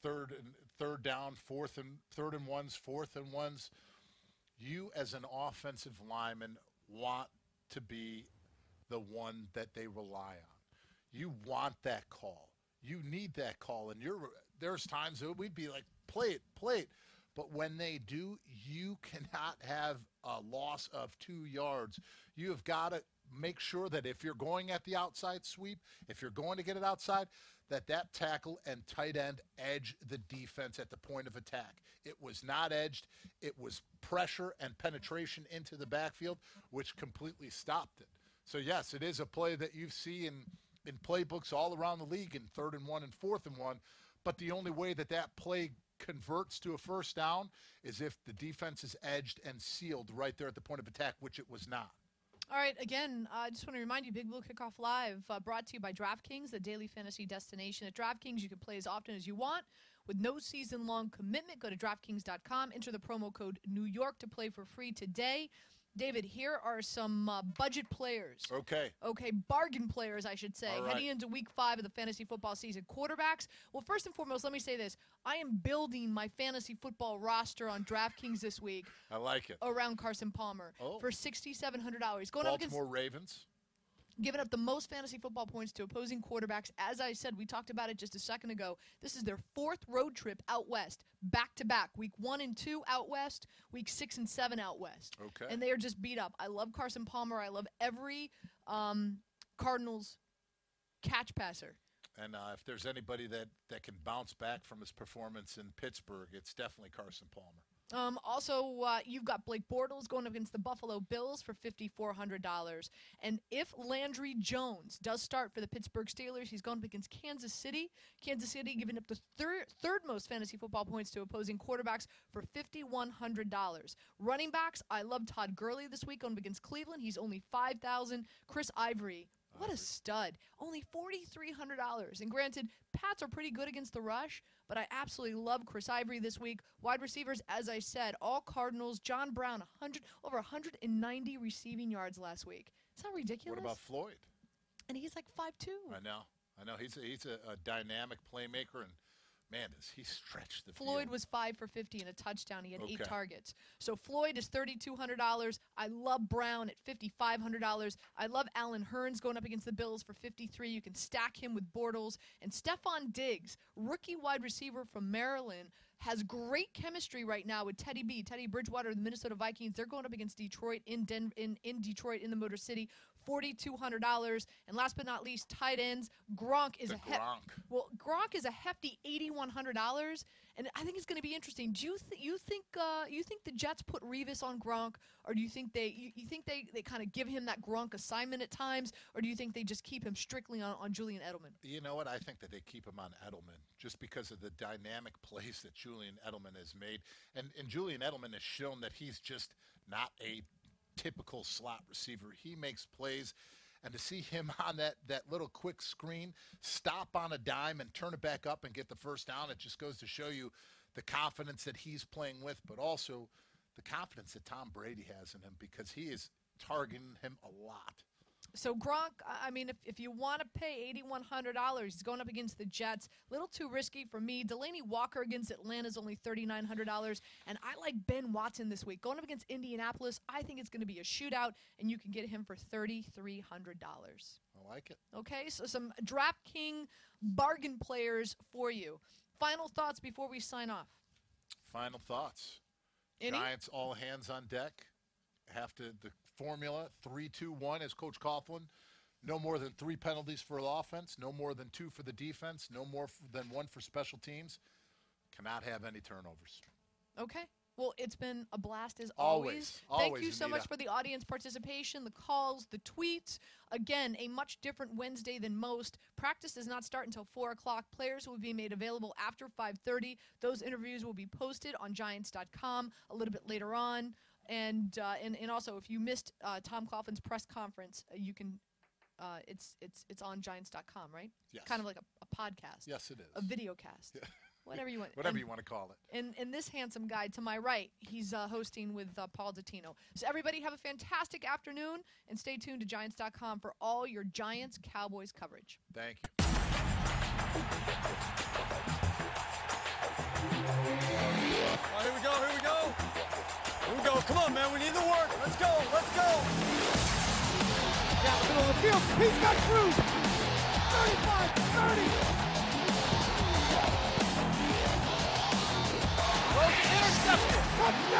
third down, third and ones, fourth and ones, you as an offensive lineman want to be the one that they rely on. You want that call. You need that call. And there's times that we'd be like, play it. But when they do, you cannot have a loss of 2 yards. You have got to make sure that if you're going at the outside sweep, if you're going to get it outside, that tackle and tight end edge the defense at the point of attack. It was not edged. It was pressure and penetration into the backfield, which completely stopped it. So, yes, it is a play that you see in playbooks all around the league in 3rd and 1 and 4th and 1. But the only way that play converts to a first down is if the defense is edged and sealed right there at the point of attack, which it was not. All right, again, I just want to remind you, Big Blue Kickoff Live, brought to you by DraftKings, the daily fantasy destination. At DraftKings, you can play as often as you want with no season-long commitment. Go to DraftKings.com, enter the promo code New York to play for free today. David, here are some budget players. Okay, bargain players, I should say, all right. Heading into week 5 of the fantasy football season. Quarterbacks, well, first and foremost, let me say this. I am building my fantasy football roster on DraftKings this week. I like it. Around Carson Palmer for $6,700. Going up against Baltimore Ravens. Giving up the most fantasy football points to opposing quarterbacks. As I said, we talked about it just a second ago. This is their 4th road trip out west, back-to-back. Week 1 and 2 out west, week 6 and 7 out west. Okay. And they are just beat up. I love Carson Palmer. I love every Cardinals catch passer. And if there's anybody that can bounce back from his performance in Pittsburgh, it's definitely Carson Palmer. Also, you've got Blake Bortles going up against the Buffalo Bills for $5,400. And if Landry Jones does start for the Pittsburgh Steelers, he's going up against Kansas City. Kansas City giving up the third most fantasy football points to opposing quarterbacks for $5,100. Running backs, I love Todd Gurley this week going up against Cleveland. He's only $5,000. Chris Ivory. What a stud. Only $4,300. And granted, Pats are pretty good against the rush, but I absolutely love Chris Ivory this week. Wide receivers, as I said, all Cardinals. John Brown, over 190 receiving yards last week. Is that ridiculous? What about Floyd? And he's like 5'2". I know. He's a dynamic playmaker, and man, does he stretch the Floyd field. was 5 for 50 and a touchdown. He had 8 Okay. targets. So Floyd is $3,200. I love Brown at $5,500. I love Allen Hurns going up against the Bills for $53. You can stack him with Bortles. And Stephon Diggs, rookie wide receiver from Maryland, has great chemistry right now with Teddy Bridgewater, the Minnesota Vikings. They're going up against Detroit in Detroit in the Motor City. $4,200. And last but not least, tight ends. Gronk is Gronk is a hefty $8,100, and I think it's going to be interesting. Do you think the Jets put Revis on Gronk, or do you think they kind of give him that Gronk assignment at times, or do you think they just keep him strictly on Julian Edelman? You know what? I think that they keep him on Edelman just because of the dynamic plays that Julian Edelman has made, and Julian Edelman has shown that he's just not a typical slot receiver. He makes plays, and to see him on that little quick screen, stop on a dime and turn it back up and get the first down, it just goes to show you the confidence that he's playing with, but also the confidence that Tom Brady has in him because he is targeting him a lot. So Gronk, I mean, if you want to pay $8,100, he's going up against the Jets. A little too risky for me. Delaney Walker against Atlanta is only $3,900, and I like Ben Watson this week. Going up against Indianapolis, I think it's going to be a shootout, and you can get him for $3,300. I like it. Okay, so some DraftKings bargain players for you. Final thoughts before we sign off. Final thoughts. Any? Giants all hands on deck. The formula 3-2-1 as Coach Coughlin. No more than 3 penalties for the offense. No more than 2 for the defense. No more than 1 for special teams. Cannot have any turnovers. Okay. Well, it's been a blast as always. Thank you so Anita. much for the audience participation, the calls, the tweets. Again, a much different Wednesday than most. Practice does not start until 4 o'clock. Players will be made available after 5:30. Those interviews will be posted on Giants.com a little bit later on. And also, if you missed Tom Coughlin's press conference, you can. It's on Giants.com, right? Yes. Kind of like a podcast. Yes, it is. A video cast. Yeah. whatever you want. Whatever you want to call it. And this handsome guy to my right, he's hosting with Paul Dottino. So everybody have a fantastic afternoon, and stay tuned to Giants.com for all your Giants-Cowboys coverage. Thank you. All right, here we go, here we go. Here we go. Come on, man. We need the work. Let's go, let's go. Down the middle of the field. He's got Cruz. 35, 30. Intercepted. Touchdown.